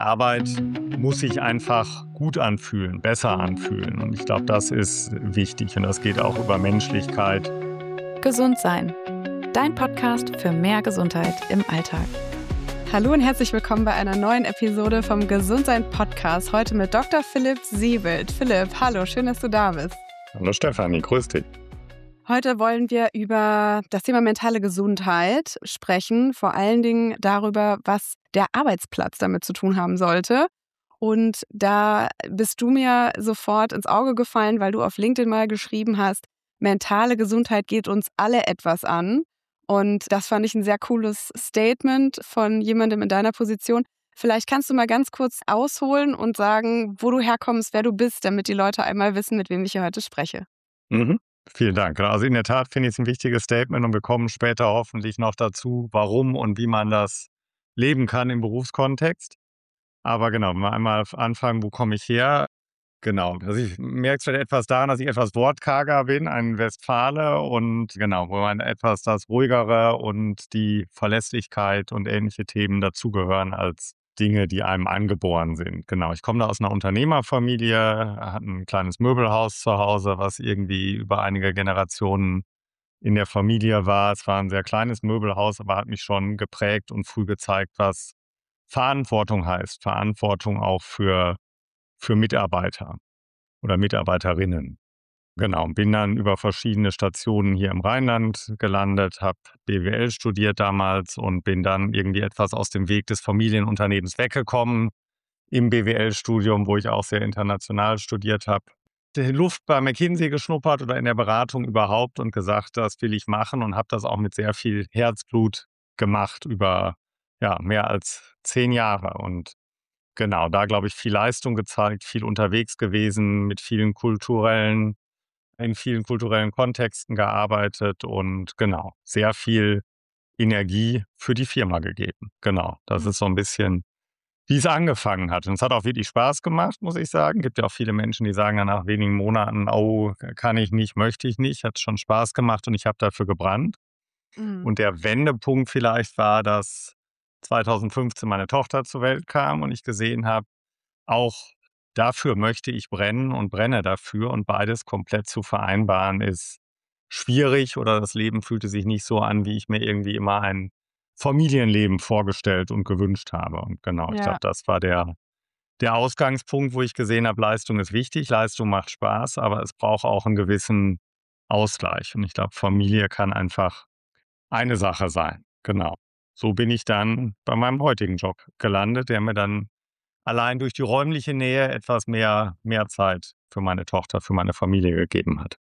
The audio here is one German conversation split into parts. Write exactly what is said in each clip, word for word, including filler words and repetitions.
Arbeit muss sich einfach gut anfühlen, besser anfühlen. Und ich glaube, das ist wichtig und das geht auch über Menschlichkeit. Gesund sein. Dein Podcast für mehr Gesundheit im Alltag. Hallo und herzlich willkommen bei einer neuen Episode vom Gesundsein Podcast. Heute mit Doktor Philipp Siewelt. Philipp, hallo, schön, dass du da bist. Hallo Stefanie, grüß dich. Heute wollen wir über das Thema mentale Gesundheit sprechen, vor allen Dingen darüber, was der Arbeitsplatz damit zu tun haben sollte. Und da bist du mir sofort ins Auge gefallen, weil du auf LinkedIn mal geschrieben hast, mentale Gesundheit geht uns alle etwas an. Und das fand ich ein sehr cooles Statement von jemandem in deiner Position. Vielleicht kannst du mal ganz kurz ausholen und sagen, wo du herkommst, wer du bist, damit die Leute einmal wissen, mit wem ich hier heute spreche. Mhm. Vielen Dank. Also in der Tat finde ich es ein wichtiges Statement und wir kommen später hoffentlich noch dazu, warum und wie man das leben kann im Berufskontext. Aber genau, wenn wir einmal anfangen, wo komme ich her? Genau, also ich merke es vielleicht etwas daran, dass ich etwas wortkarger bin, ein Westfale und genau, wo man etwas das Ruhigere und die Verlässlichkeit und ähnliche Themen dazugehören als Dinge, die einem angeboren sind. Genau, ich komme da aus einer Unternehmerfamilie, hatte ein kleines Möbelhaus zu Hause, was irgendwie über einige Generationen in der Familie war. Es war ein sehr kleines Möbelhaus, aber hat mich schon geprägt und früh gezeigt, was Verantwortung heißt. Verantwortung auch für, für Mitarbeiter oder Mitarbeiterinnen. Genau, bin dann über verschiedene Stationen hier im Rheinland gelandet, habe B W L studiert damals und bin dann irgendwie etwas aus dem Weg des Familienunternehmens weggekommen im B W L-Studium, wo ich auch sehr international studiert habe. Die Luft bei McKinsey geschnuppert oder in der Beratung überhaupt und gesagt, das will ich machen und habe das auch mit sehr viel Herzblut gemacht über ja, mehr als zehn Jahre. Und genau, da glaube ich viel Leistung gezeigt, viel unterwegs gewesen, mit vielen kulturellen in vielen kulturellen Kontexten gearbeitet und genau, sehr viel Energie für die Firma gegeben. Genau, das ist so ein bisschen, wie es angefangen hat. Und es hat auch wirklich Spaß gemacht, muss ich sagen. Gibt ja auch viele Menschen, die sagen dann nach wenigen Monaten, oh, kann ich nicht, möchte ich nicht. Hat schon Spaß gemacht und ich habe dafür gebrannt. Mhm. Und der Wendepunkt vielleicht war, dass zweitausendfünfzehn meine Tochter zur Welt kam und ich gesehen habe, auch dafür möchte ich brennen und brenne dafür und beides komplett zu vereinbaren ist schwierig oder das Leben fühlte sich nicht so an, wie ich mir irgendwie immer ein Familienleben vorgestellt und gewünscht habe. Und genau, ich Ja. glaube, das war der, der Ausgangspunkt, wo ich gesehen habe, Leistung ist wichtig, Leistung macht Spaß, aber es braucht auch einen gewissen Ausgleich. Und ich glaube, Familie kann einfach eine Sache sein. Genau. So bin ich dann bei meinem heutigen Job gelandet, der mir dann allein durch die räumliche Nähe etwas mehr, mehr Zeit für meine Tochter, für meine Familie gegeben hat.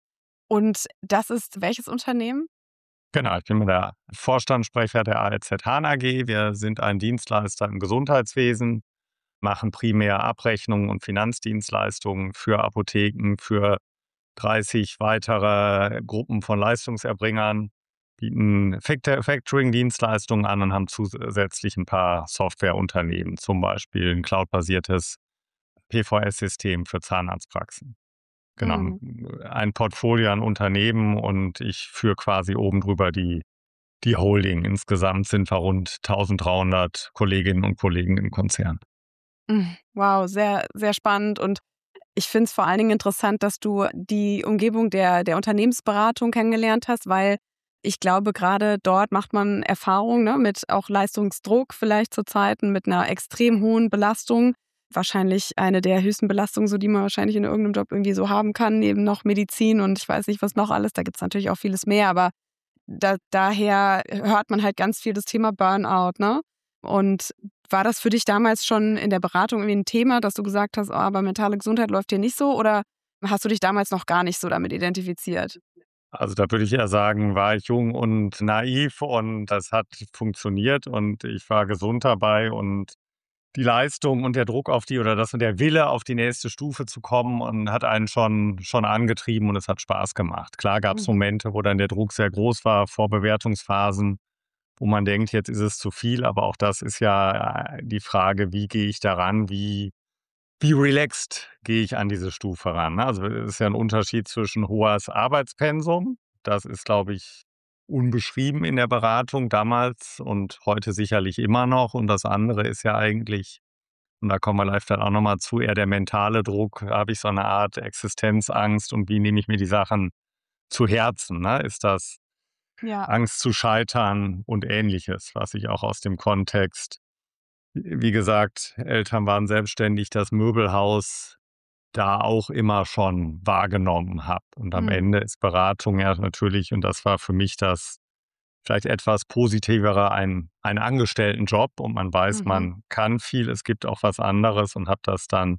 Und das ist welches Unternehmen? Genau, ich bin der Vorstandssprecher der A L Z Hahn A G. Wir sind ein Dienstleister im Gesundheitswesen, machen primär Abrechnungen und Finanzdienstleistungen für Apotheken, für dreißig weitere Gruppen von Leistungserbringern, bieten Fact- Factoring-Dienstleistungen an und haben zusätzlich ein paar Softwareunternehmen, zum Beispiel ein cloudbasiertes P V S-System für Zahnarztpraxen. Genau, Mhm. ein Portfolio an Unternehmen und ich führe quasi oben drüber die, die Holding. Insgesamt sind wir rund eintausenddreihundert Kolleginnen und Kollegen im Konzern. Mhm. Wow, sehr, sehr spannend. Und ich finde es vor allen Dingen interessant, dass du die Umgebung der, der Unternehmensberatung kennengelernt hast, weil ich glaube, gerade dort macht man Erfahrung, ne, mit auch Leistungsdruck vielleicht zu Zeiten, mit einer extrem hohen Belastung. Wahrscheinlich eine der höchsten Belastungen, so die man wahrscheinlich in irgendeinem Job irgendwie so haben kann, neben noch Medizin und ich weiß nicht, was noch alles. Da gibt es natürlich auch vieles mehr, aber da, daher hört man halt ganz viel das Thema Burnout, ne? Und war das für dich damals schon in der Beratung irgendwie ein Thema, dass du gesagt hast, oh, aber mentale Gesundheit läuft hier nicht so? Oder hast du dich damals noch gar nicht so damit identifiziert? Also da würde ich eher sagen, war ich jung und naiv und das hat funktioniert und ich war gesund dabei und die Leistung und der Druck auf die oder das und der Wille auf die nächste Stufe zu kommen und hat einen schon, schon angetrieben und es hat Spaß gemacht. Klar gab es Mhm. Momente, wo dann der Druck sehr groß war, vor Bewertungsphasen, wo man denkt, jetzt ist es zu viel, aber auch das ist ja äh, die Frage, wie gehe ich daran, wie, wie relaxed gehe ich an diese Stufe ran. Ne? Also es ist ja ein Unterschied zwischen hohes Arbeitspensum, das ist, glaube ich, unbeschrieben in der Beratung damals und heute sicherlich immer noch. Und das andere ist ja eigentlich und da kommen wir vielleicht dann auch nochmal zu, eher der mentale Druck, habe ich so eine Art Existenzangst und wie nehme ich mir die Sachen zu Herzen, ne? Ist das Ja. Angst zu scheitern und Ähnliches, was ich auch aus dem Kontext, wie gesagt, Eltern waren selbstständig, das Möbelhaus da auch immer schon wahrgenommen habe. Und am Mhm. Ende ist Beratung ja natürlich, und das war für mich das vielleicht etwas positivere, ein, ein Angestelltenjob und man weiß, Mhm. man kann viel, es gibt auch was anderes und habe das dann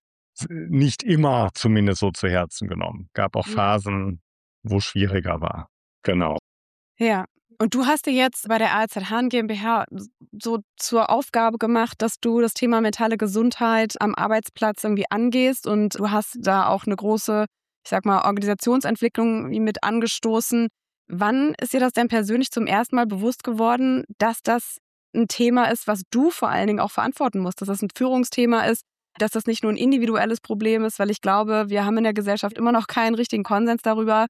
nicht immer zumindest so zu Herzen genommen. Gab auch Ja. Phasen, wo es schwieriger war. Genau. Ja. Und du hast dir jetzt bei der A L Z Hahn GmbH so zur Aufgabe gemacht, dass du das Thema mentale Gesundheit am Arbeitsplatz irgendwie angehst und du hast da auch eine große, ich sag mal, Organisationsentwicklung mit angestoßen. Wann ist dir das denn persönlich zum ersten Mal bewusst geworden, dass das ein Thema ist, was du vor allen Dingen auch verantworten musst, dass das ein Führungsthema ist, dass das nicht nur ein individuelles Problem ist, weil ich glaube, wir haben in der Gesellschaft immer noch keinen richtigen Konsens darüber,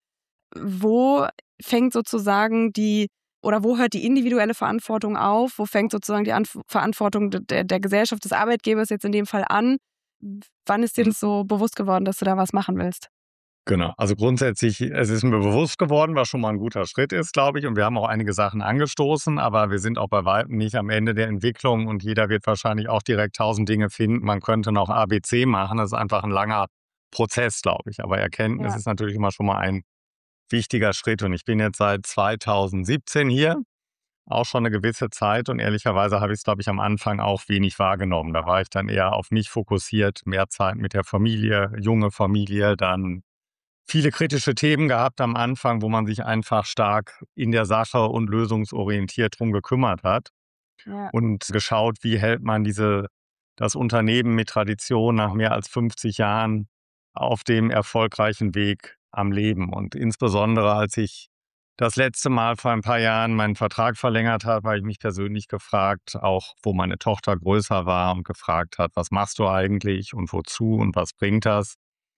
wo fängt sozusagen die oder wo hört die individuelle Verantwortung auf? Wo fängt sozusagen die Anf- Verantwortung der, der Gesellschaft, des Arbeitgebers jetzt in dem Fall an? Wann ist dir das so bewusst geworden, dass du da was machen willst? Genau. Also grundsätzlich, es ist mir bewusst geworden, was schon mal ein guter Schritt ist, glaube ich. Und wir haben auch einige Sachen angestoßen, aber wir sind auch bei weitem nicht am Ende der Entwicklung und jeder wird wahrscheinlich auch direkt tausend Dinge finden. Man könnte noch A B C machen. Das ist einfach ein langer Prozess, glaube ich. Aber Erkenntnis Ja. ist natürlich immer schon mal ein wichtiger Schritt. Und ich bin jetzt seit zweitausendsiebzehn hier, auch schon eine gewisse Zeit. Und ehrlicherweise habe ich es, glaube ich, am Anfang auch wenig wahrgenommen. Da war ich dann eher auf mich fokussiert, mehr Zeit mit der Familie, junge Familie, dann viele kritische Themen gehabt am Anfang, wo man sich einfach stark in der Sache und lösungsorientiert drum gekümmert hat Ja. und geschaut, wie hält man diese, das Unternehmen mit Tradition nach mehr als fünfzig Jahren auf dem erfolgreichen Weg am Leben. Und insbesondere, als ich das letzte Mal vor ein paar Jahren meinen Vertrag verlängert habe, habe ich mich persönlich gefragt, auch wo meine Tochter größer war und gefragt hat, was machst du eigentlich und wozu und was bringt das?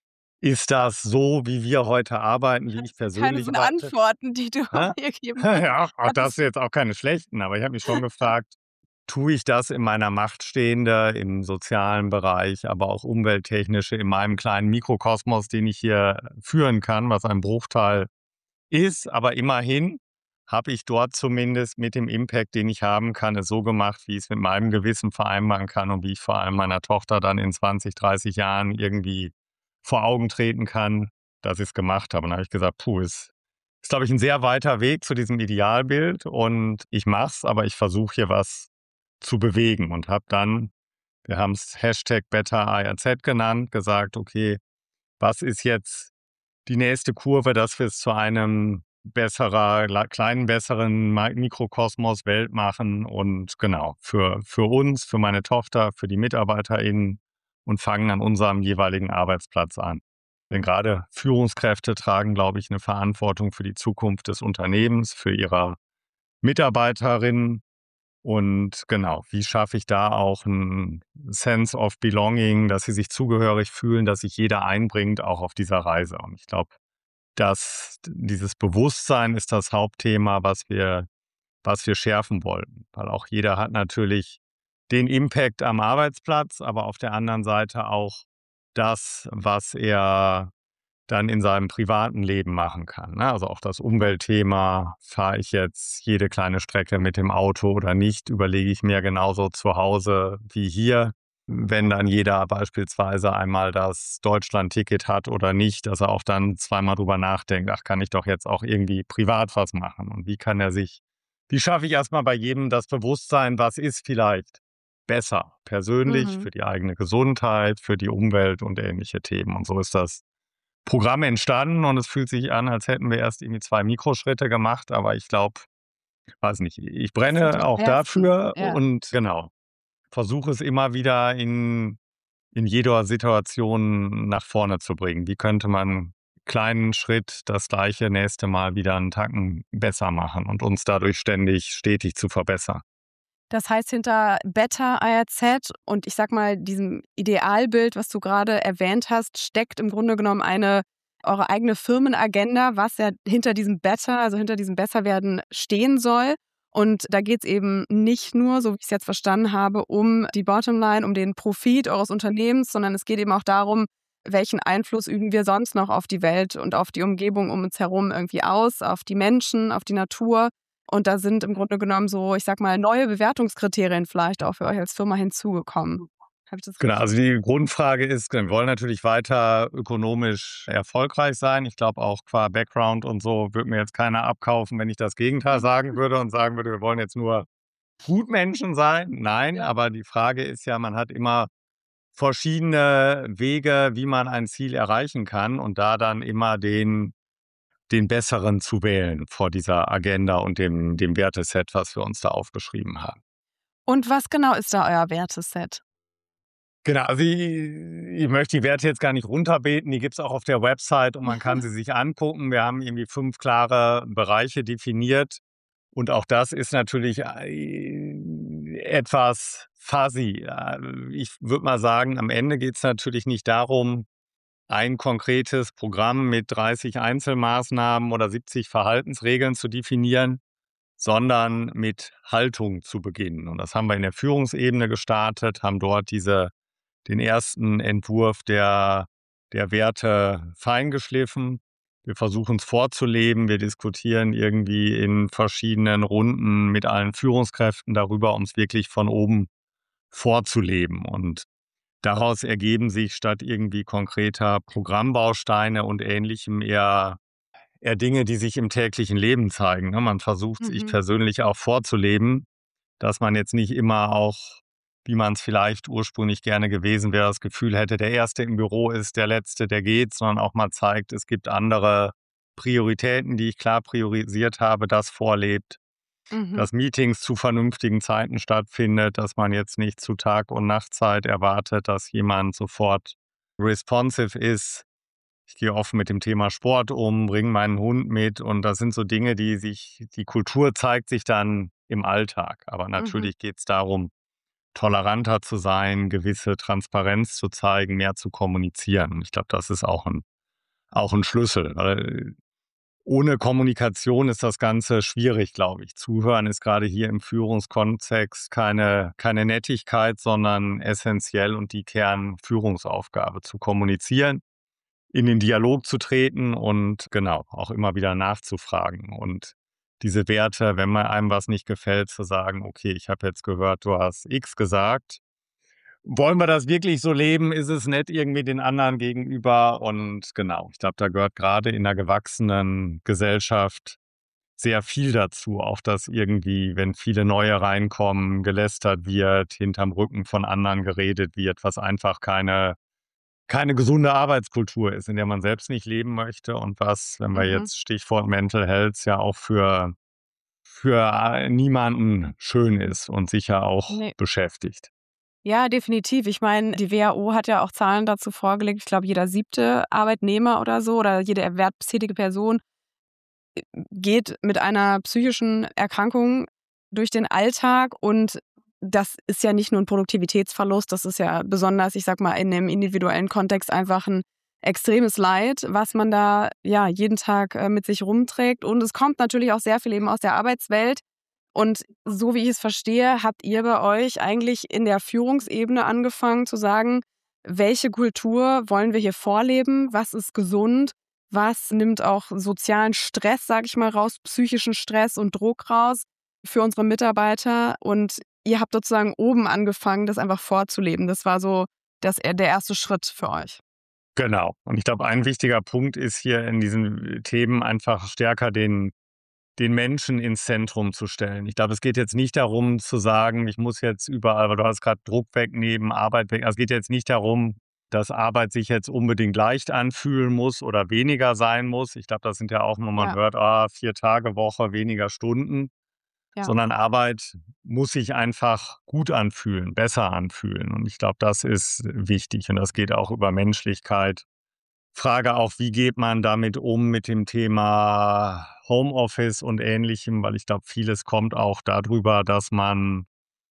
Ist das so, wie wir heute arbeiten, wie ich Hattest du keine persönlich so arbeite? Antworten, die du Hä? mir geben kannst? Ja, auch das Hattest jetzt auch keine schlechten, aber ich habe mich schon gefragt, tue ich das in meiner Macht Stehende, im sozialen Bereich, aber auch umwelttechnische, in meinem kleinen Mikrokosmos, den ich hier führen kann, was ein Bruchteil ist, aber immerhin habe ich dort zumindest mit dem Impact, den ich haben kann, es so gemacht, wie ich es mit meinem Gewissen vereinbaren kann und wie ich vor allem meiner Tochter dann in zwanzig, dreißig Jahren irgendwie vor Augen treten kann, dass ich es gemacht habe. Und da habe ich gesagt, puh, ist, ist glaube ich, ein sehr weiter Weg zu diesem Idealbild und ich mache es, aber ich versuche hier was zu bewegen und habe dann, wir haben es Hashtag Better A R Z genannt, gesagt, okay, was ist jetzt die nächste Kurve, dass wir es zu einem besserer, la- kleinen, besseren Ma- Mikrokosmos Welt machen und genau, für, für uns, für meine Tochter, für die MitarbeiterInnen und fangen an unserem jeweiligen Arbeitsplatz an. Denn gerade Führungskräfte tragen, glaube ich, eine Verantwortung für die Zukunft des Unternehmens, für ihre Mitarbeiterinnen. Und genau, wie schaffe ich da auch ein Sense of Belonging, dass sie sich zugehörig fühlen, dass sich jeder einbringt, auch auf dieser Reise. Und ich glaube, dass dieses Bewusstsein ist das Hauptthema, was wir, was wir schärfen wollten. Weil auch jeder hat natürlich den Impact am Arbeitsplatz, aber auf der anderen Seite auch das, was er dann in seinem privaten Leben machen kann. Ne? Also auch das Umweltthema, fahre ich jetzt jede kleine Strecke mit dem Auto oder nicht, überlege ich mir genauso zu Hause wie hier. Wenn dann jeder beispielsweise einmal das Deutschland-Ticket hat oder nicht, dass er auch dann zweimal drüber nachdenkt, ach, kann ich doch jetzt auch irgendwie privat was machen? Und wie kann er sich, wie schaffe ich erstmal bei jedem das Bewusstsein, was ist vielleicht besser, persönlich, Mhm. für die eigene Gesundheit, für die Umwelt und ähnliche Themen. Und so ist das Programm entstanden und es fühlt sich an, als hätten wir erst irgendwie zwei Mikroschritte gemacht, aber ich glaube, weiß nicht, ich Das sind die brenne auch schwersten. dafür Ja. und genau, versuche es immer wieder in in jeder Situation nach vorne zu bringen. Wie könnte man kleinen Schritt das Gleiche nächste Mal wieder einen Tacken besser machen und uns dadurch ständig stetig zu verbessern? Das heißt, hinter Better I R Z und ich sag mal, diesem Idealbild, was du gerade erwähnt hast, steckt im Grunde genommen eine eure eigene Firmenagenda, was ja hinter diesem Better, also hinter diesem Besserwerden stehen soll. Und da geht es eben nicht nur, so wie ich es jetzt verstanden habe, um die Bottomline, um den Profit eures Unternehmens, sondern es geht eben auch darum, welchen Einfluss üben wir sonst noch auf die Welt und auf die Umgebung um uns herum irgendwie aus, auf die Menschen, auf die Natur. Und da sind im Grunde genommen so, ich sag mal, neue Bewertungskriterien vielleicht auch für euch als Firma hinzugekommen. Habe ich das Genau, richtig? also die Grundfrage ist, wir wollen natürlich weiter ökonomisch erfolgreich sein. Ich glaube auch qua Background und so würde mir jetzt keiner abkaufen, wenn ich das Gegenteil sagen würde und sagen würde, wir wollen jetzt nur Gutmenschen sein. Nein, Ja. aber die Frage ist ja, man hat immer verschiedene Wege, wie man ein Ziel erreichen kann und da dann immer den, den besseren zu wählen vor dieser Agenda und dem, dem Werteset, was wir uns da aufgeschrieben haben. Und was genau ist da euer Werteset? Genau, also ich, ich möchte die Werte jetzt gar nicht runterbeten, die gibt es auch auf der Website und man kann sie sich angucken. Wir haben irgendwie fünf klare Bereiche definiert und auch das ist natürlich äh, etwas fuzzy. Ich würde mal sagen, am Ende geht es natürlich nicht darum, ein konkretes Programm mit dreißig Einzelmaßnahmen oder siebzig Verhaltensregeln zu definieren, sondern mit Haltung zu beginnen. Und das haben wir in der Führungsebene gestartet, haben dort diese den ersten Entwurf der, der Werte feingeschliffen. Wir versuchen es vorzuleben. Wir diskutieren irgendwie in verschiedenen Runden mit allen Führungskräften darüber, um es wirklich von oben vorzuleben. Und daraus ergeben sich statt irgendwie konkreter Programmbausteine und Ähnlichem eher, eher Dinge, die sich im täglichen Leben zeigen. Man versucht, sich Mhm. persönlich auch vorzuleben, dass man jetzt nicht immer auch, wie man es vielleicht ursprünglich gerne gewesen wäre, das Gefühl hätte, der Erste im Büro ist der Letzte, der geht, sondern auch mal zeigt, es gibt andere Prioritäten, die ich klar priorisiert habe, das vorlebt, Mhm. dass Meetings zu vernünftigen Zeiten stattfindet, dass man jetzt nicht zu Tag- und Nachtzeit erwartet, dass jemand sofort responsive ist. Ich gehe offen mit dem Thema Sport um, bringe meinen Hund mit und das sind so Dinge, die sich, die Kultur zeigt sich dann im Alltag. Aber Mhm. natürlich geht es darum, toleranter zu sein, gewisse Transparenz zu zeigen, mehr zu kommunizieren. Und ich glaube, das ist auch ein, auch ein Schlüssel. Weil ohne Kommunikation ist das Ganze schwierig, glaube ich. Zuhören ist gerade hier im Führungskontext keine, keine Nettigkeit, sondern essentiell und die Kernführungsaufgabe, zu kommunizieren, in den Dialog zu treten und genau, auch immer wieder nachzufragen. Und diese Werte, wenn mal einem was nicht gefällt, zu sagen, okay, ich habe jetzt gehört, du hast X gesagt. Wollen wir das wirklich so leben? Ist es nett irgendwie den anderen gegenüber? Und genau, ich glaube, da gehört gerade in einer gewachsenen Gesellschaft sehr viel dazu. Auch dass irgendwie, wenn viele neue reinkommen, gelästert wird, hinterm Rücken von anderen geredet wird, was einfach keine keine gesunde Arbeitskultur ist, in der man selbst nicht leben möchte und was, wenn wir Mhm. jetzt Stichwort Mental Health, ja auch für für, äh, niemanden schön ist und sicher auch Ne. beschäftigt. Ja, definitiv. Ich meine, die W H O hat ja auch Zahlen dazu vorgelegt. Ich glaube, jeder siebte Arbeitnehmer oder so oder jede erwerbstätige Person geht mit einer psychischen Erkrankung durch den Alltag und das ist ja nicht nur ein Produktivitätsverlust, das ist ja besonders, ich sag mal, in dem individuellen Kontext einfach ein extremes Leid, was man da ja jeden Tag äh, mit sich rumträgt. Und es kommt natürlich auch sehr viel eben aus der Arbeitswelt. Und so wie ich es verstehe, habt ihr bei euch eigentlich in der Führungsebene angefangen zu sagen, welche Kultur wollen wir hier vorleben, was ist gesund, was nimmt auch sozialen Stress, sage ich mal, raus, psychischen Stress und Druck raus für unsere Mitarbeiter. Und ihr habt sozusagen oben angefangen, das einfach vorzuleben. Das war so das, der erste Schritt für euch. Genau. Und ich glaube, ein wichtiger Punkt ist hier in diesen Themen einfach stärker den den Menschen ins Zentrum zu stellen. Ich glaube, es geht jetzt nicht darum zu sagen, ich muss jetzt überall, weil du hast gerade Druck wegnehmen, Arbeit weg. Also es geht jetzt nicht darum, dass Arbeit sich jetzt unbedingt leicht anfühlen muss oder weniger sein muss. Ich glaube, das sind ja auch, wenn man Ja, hört, ah, vier Tage Woche, weniger Stunden, ja. sondern Arbeit muss sich einfach gut anfühlen, besser anfühlen. Und ich glaube, das ist wichtig und das geht auch über Menschlichkeit. Frage auch, wie geht man damit um mit dem Thema Homeoffice und Ähnlichem, weil ich glaube, vieles kommt auch darüber, dass man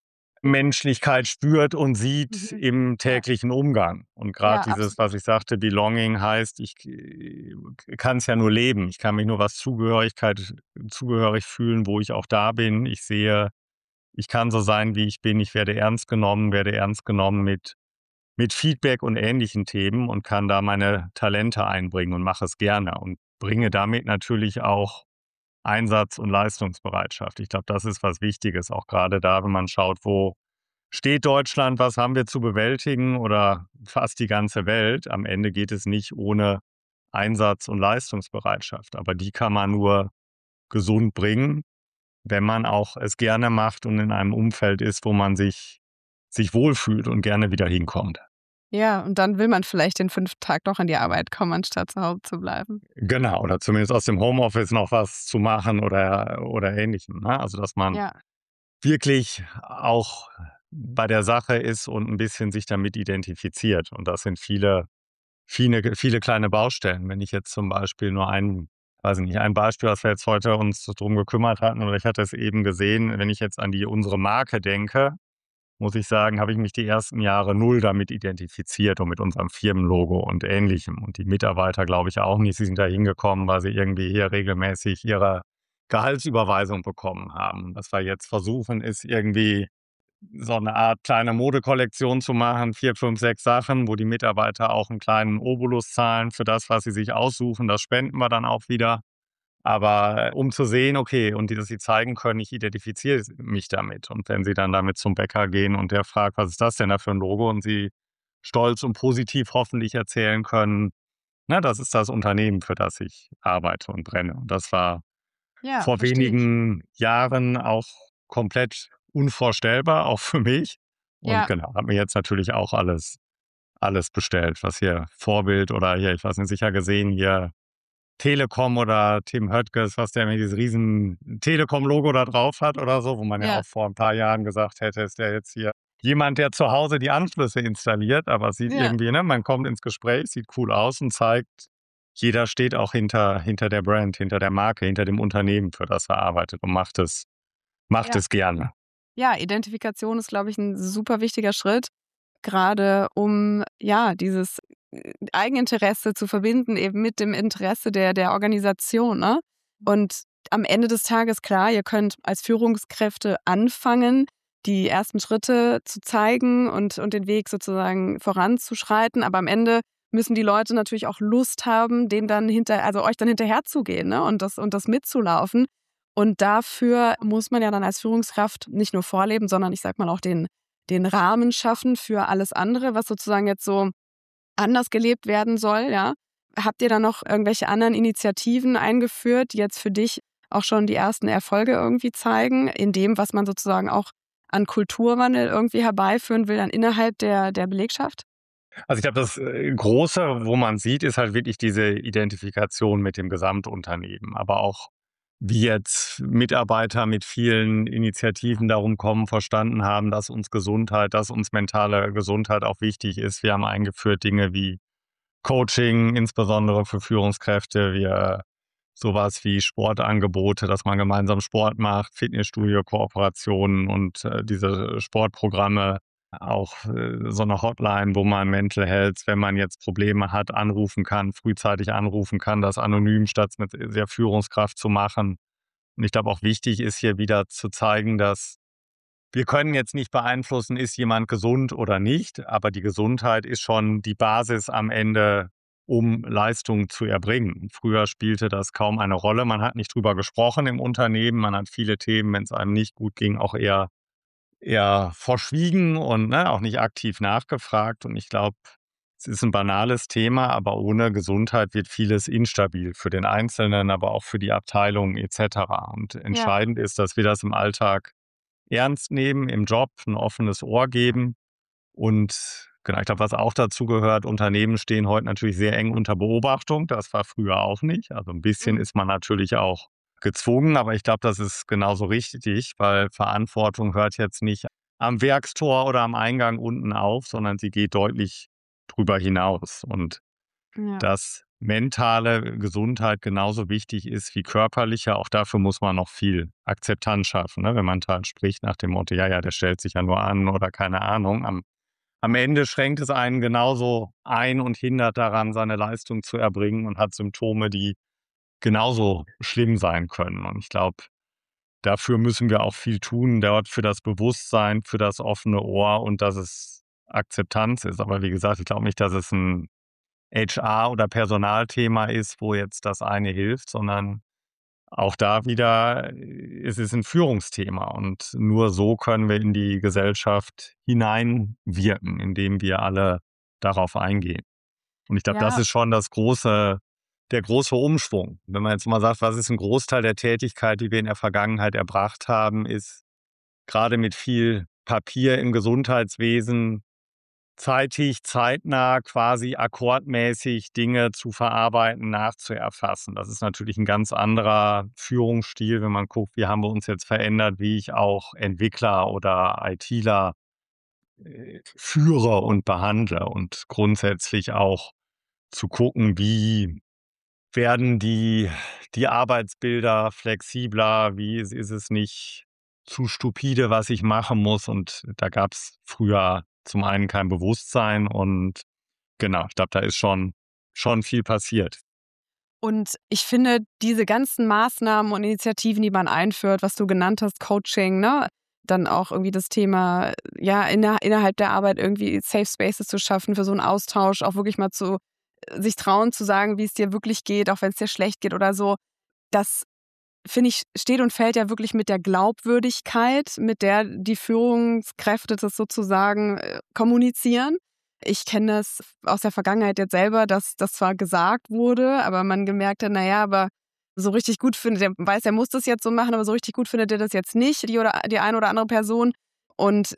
Menschlichkeit spürt und sieht Mhm. im täglichen Umgang. Und gerade Ja, dieses, absolut. was ich sagte, Belonging heißt, ich äh, kann es ja nur leben. Ich kann mich nur was Zugehörigkeit zugehörig fühlen, wo ich auch da bin. Ich sehe, ich kann so sein, wie ich bin. Ich werde ernst genommen, werde ernst genommen mit mit Feedback und ähnlichen Themen und kann da meine Talente einbringen und mache es gerne und bringe damit natürlich auch Einsatz und Leistungsbereitschaft. Ich glaube, das ist was Wichtiges, auch gerade da, wenn man schaut, wo steht Deutschland, was haben wir zu bewältigen oder fast die ganze Welt. Am Ende geht es nicht ohne Einsatz und Leistungsbereitschaft, aber die kann man nur gesund bringen, wenn man auch es gerne macht und in einem Umfeld ist, wo man sich sich wohlfühlt und gerne wieder hinkommt. Ja, und dann will man vielleicht den fünften Tag doch in die Arbeit kommen, anstatt zu Hause zu bleiben. Genau, oder zumindest aus dem Homeoffice noch was zu machen oder oder Ähnlichem, ne? Also, dass man Ja, wirklich auch bei der Sache ist und ein bisschen sich damit identifiziert. Und das sind viele viele viele kleine Baustellen. Wenn ich jetzt zum Beispiel nur ein weiß ich nicht, ein Beispiel, was wir jetzt heute uns drum gekümmert hatten oder ich hatte es eben gesehen, wenn ich jetzt an die unsere Marke denke, muss ich sagen, habe ich mich die ersten Jahre null damit identifiziert und mit unserem Firmenlogo und Ähnlichem. Und die Mitarbeiter, glaube ich, auch nicht. Sie sind da hingekommen, weil sie irgendwie hier regelmäßig ihre Gehaltsüberweisung bekommen haben. Was wir jetzt versuchen, ist irgendwie so eine Art kleine Modekollektion zu machen, vier, fünf, sechs Sachen, wo die Mitarbeiter auch einen kleinen Obolus zahlen für das, was sie sich aussuchen. Das spenden wir dann auch wieder. Aber um zu sehen, okay, und die dass sie zeigen können, ich identifiziere mich damit. Und wenn sie dann damit zum Bäcker gehen und der fragt: „Was ist das denn da für 'n Logo?“ und sie stolz und positiv hoffentlich erzählen können, ne, das ist das Unternehmen, für das ich arbeite und brenne. Und das war ja, vor verstehe ich. wenigen Jahren auch komplett unvorstellbar, auch für mich. Und Ja, genau, habe mir jetzt natürlich auch alles alles bestellt, was hier Vorbild oder hier, ich weiß nicht, sicher gesehen, hier Telekom oder Tim Höttges, was der mit dieses riesen Telekom-Logo da drauf hat oder so, wo man ja ja, auch vor ein paar Jahren gesagt hätte, ist der jetzt hier jemand, der zu Hause die Anschlüsse installiert, aber es sieht ja, irgendwie, ne, man kommt ins Gespräch, sieht cool aus und zeigt, jeder steht auch hinter hinter der Brand, hinter der Marke, hinter dem Unternehmen, für das er arbeitet und macht es macht ja. es gerne. Ja, Identifikation ist, glaube ich, ein super wichtiger Schritt, gerade um, ja, dieses, äh, Eigeninteresse zu verbinden eben mit dem Interesse der der Organisation, ne? Und am Ende des Tages, klar, ihr könnt als Führungskräfte anfangen, die ersten Schritte zu zeigen und und den Weg sozusagen voranzuschreiten, aber am Ende müssen die Leute natürlich auch Lust haben, dem dann hinter also euch dann hinterherzugehen, ne, und das und das mitzulaufen. Und dafür muss man ja dann als Führungskraft nicht nur vorleben, sondern ich sage mal auch den den Rahmen schaffen für alles andere, was sozusagen jetzt so anders gelebt werden soll, ja. Habt ihr da noch irgendwelche anderen Initiativen eingeführt, die jetzt für dich auch schon die ersten Erfolge irgendwie zeigen, in dem, was man sozusagen auch an Kulturwandel irgendwie herbeiführen will dann innerhalb der der Belegschaft? Also, ich glaube, das, äh, Große, wo man sieht, ist halt wirklich diese Identifikation mit dem Gesamtunternehmen, aber auch wie jetzt Mitarbeiter mit vielen Initiativen darum kommen, verstanden haben, dass uns Gesundheit dass uns mentale Gesundheit auch wichtig ist. Wir haben eingeführt Dinge wie Coaching, insbesondere für Führungskräfte. Wir sowas wie Sportangebote, dass man gemeinsam Sport macht, Fitnessstudio-Kooperationen und, äh, diese Sportprogramme. Auch, äh, so 'ne Hotline, wo man Mental Health, wenn man jetzt Probleme hat, anrufen kann, frühzeitig anrufen kann, das anonym statt mit der Führungskraft zu machen. Und ich glaube auch wichtig ist hier wieder zu zeigen, dass wir können jetzt nicht beeinflussen, ist jemand gesund oder nicht, aber die Gesundheit ist schon die Basis am Ende, um Leistung zu erbringen. Früher spielte das kaum eine Rolle. Man hat nicht drüber gesprochen im Unternehmen. Man hat viele Themen, wenn es einem nicht gut ging, auch eher eher verschwiegen und, ne, auch nicht aktiv nachgefragt. Und ich glaube, es ist ein banales Thema, aber ohne Gesundheit wird vieles instabil für den Einzelnen, aber auch für die Abteilung et cetera. Und Ja, entscheidend ist, dass wir das im Alltag ernst nehmen, im Job ein offenes Ohr geben. Und genau, ich glaube, was auch dazu gehört, Unternehmen stehen heute natürlich sehr eng unter Beobachtung. Das war früher auch nicht. Also, ein bisschen mhm, ist man natürlich auch gezwungen, aber ich glaube, das ist genauso richtig, weil Verantwortung hört jetzt nicht am Werkstor oder am Eingang unten auf, sondern sie geht deutlich drüber hinaus. Und ja, das mentale Gesundheit genauso wichtig ist wie körperliche. Auch dafür muss man noch viel Akzeptanz schaffen, ne? Wenn man halt spricht nach dem Motto, ja, ja, der stellt sich ja nur an oder keine Ahnung. Am, am Ende schränkt es einen genauso ein und hindert daran, seine Leistung zu erbringen und hat Symptome, die genauso schlimm sein können. Und ich glaube, dafür müssen wir auch viel tun, dort für das Bewusstsein, für das offene Ohr und dass es Akzeptanz ist. Aber wie gesagt, ich glaube nicht, dass es ein H R- oder Personalthema ist, wo jetzt das eine hilft, sondern auch da wieder, äh, es ist ein Führungsthema. Und nur so können wir in die Gesellschaft hineinwirken, indem wir alle darauf eingehen. Und ich glaube, das Ja, ist schon das große, der große Umschwung. Wenn man jetzt mal sagt, was ist ein Großteil der Tätigkeit, die wir in der Vergangenheit erbracht haben, ist gerade mit viel Papier im Gesundheitswesen zeitig, zeitnah, quasi akkordmäßig Dinge zu verarbeiten, nachzuerfassen. Das ist natürlich ein ganz anderer Führungsstil, wenn man guckt, wie haben wir uns jetzt verändert, wie ich auch Entwickler oder ITler äh, führe und behandle und grundsätzlich auch zu gucken, wie werden die, die Arbeitsbilder flexibler, wie ist, ist es nicht zu stupide, was ich machen muss. Und da gab es früher zum einen kein Bewusstsein und genau, ich glaube, da ist schon, schon viel passiert. und ich finde, diese ganzen Maßnahmen und Initiativen, die man einführt, was du genannt hast, Coaching, ne? Dann auch irgendwie das Thema, ja, inner, innerhalb der Arbeit irgendwie Safe Spaces zu schaffen für so einen Austausch, auch wirklich mal zu sich trauen zu sagen, wie es dir wirklich geht, auch wenn es dir schlecht geht oder so. Das, finde ich, steht und fällt ja wirklich mit der Glaubwürdigkeit, mit der die Führungskräfte das sozusagen äh, kommunizieren. Ich kenne das aus der Vergangenheit jetzt selber, dass das zwar gesagt wurde, aber man gemerkt hat, naja, aber so richtig gut findet, er weiß, er muss das jetzt so machen, aber so richtig gut findet er das jetzt nicht, die oder die eine oder andere Person. Und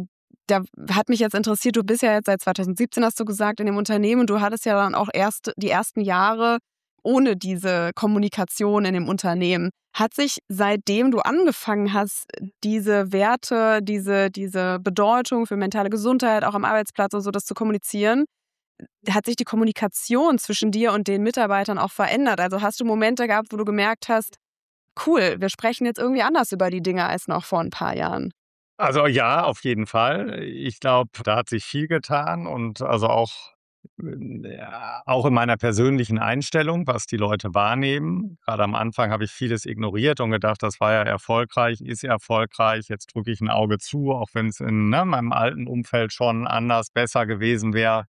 da hat mich jetzt interessiert, du bist ja jetzt seit zwanzig siebzehn, hast du gesagt, in dem Unternehmen und du hattest ja dann auch erst die ersten Jahre ohne diese Kommunikation in dem Unternehmen. Hat sich, seitdem du angefangen hast, diese Werte, diese, diese Bedeutung für mentale Gesundheit, auch am Arbeitsplatz und so, das zu kommunizieren, hat sich die Kommunikation zwischen dir und den Mitarbeitern auch verändert? Also hast du Momente gehabt, wo du gemerkt hast, cool, wir sprechen jetzt irgendwie anders über die Dinge als noch vor ein paar Jahren? Also ja, auf jeden Fall. Ich glaube, da hat sich viel getan und also auch, äh, ja, auch in meiner persönlichen Einstellung, was die Leute wahrnehmen. Gerade am Anfang habe ich vieles ignoriert und gedacht, das war ja erfolgreich, ist ja erfolgreich. Jetzt drücke ich ein Auge zu, auch wenn es in, ne, meinem alten Umfeld schon anders, besser gewesen wäre,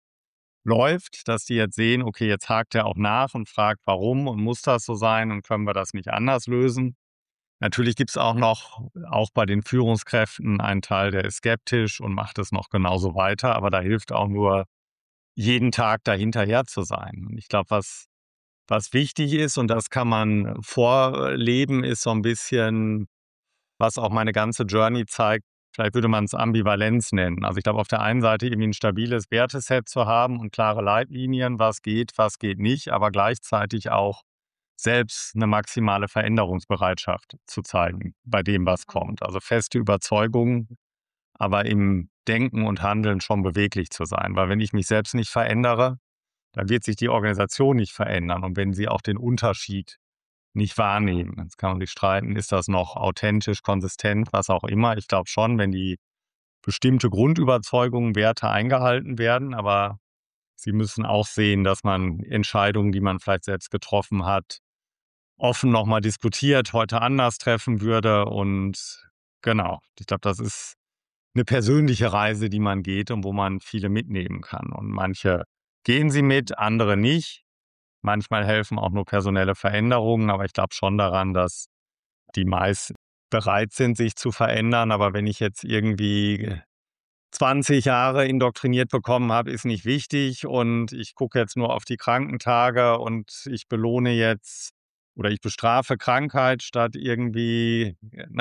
läuft, dass die jetzt sehen, okay, jetzt hakt er auch nach und fragt, warum und muss das so sein und können wir das nicht anders lösen. Natürlich gibt es auch noch, auch bei den Führungskräften, einen Teil, der ist skeptisch und macht es noch genauso weiter, aber da hilft auch nur, jeden Tag da hinterher zu sein. Und ich glaube, was was wichtig ist, und das kann man vorleben, ist so ein bisschen, was auch meine ganze Journey zeigt, vielleicht würde man es Ambivalenz nennen. Also, ich glaube, auf der einen Seite irgendwie ein stabiles Werteset zu haben und klare Leitlinien, was geht, was geht nicht, aber gleichzeitig auch selbst eine maximale Veränderungsbereitschaft zu zeigen bei dem, was kommt. Also, feste Überzeugungen, aber im Denken und Handeln schon beweglich zu sein. Weil wenn ich mich selbst nicht verändere, dann wird sich die Organisation nicht verändern. Und wenn sie auch den Unterschied nicht wahrnehmen, jetzt kann man sich streiten, ist das noch authentisch, konsistent, was auch immer. Ich glaube schon, wenn die bestimmte Grundüberzeugungen, Werte eingehalten werden, aber sie müssen auch sehen, dass man Entscheidungen, die man vielleicht selbst getroffen hat, offen noch mal diskutiert, heute anders treffen würde. Und genau, ich glaube, das ist eine persönliche Reise, die man geht und wo man viele mitnehmen kann. Und manche gehen sie mit, andere nicht. Manchmal helfen auch nur personelle Veränderungen, aber ich glaube schon daran, dass die meisten bereit sind, sich zu verändern. Aber wenn ich jetzt irgendwie zwanzig Jahre indoktriniert bekommen habe, ist nicht wichtig und ich gucke jetzt nur auf die Krankentage und ich belohne jetzt oder ich bestrafe Krankheit statt irgendwie,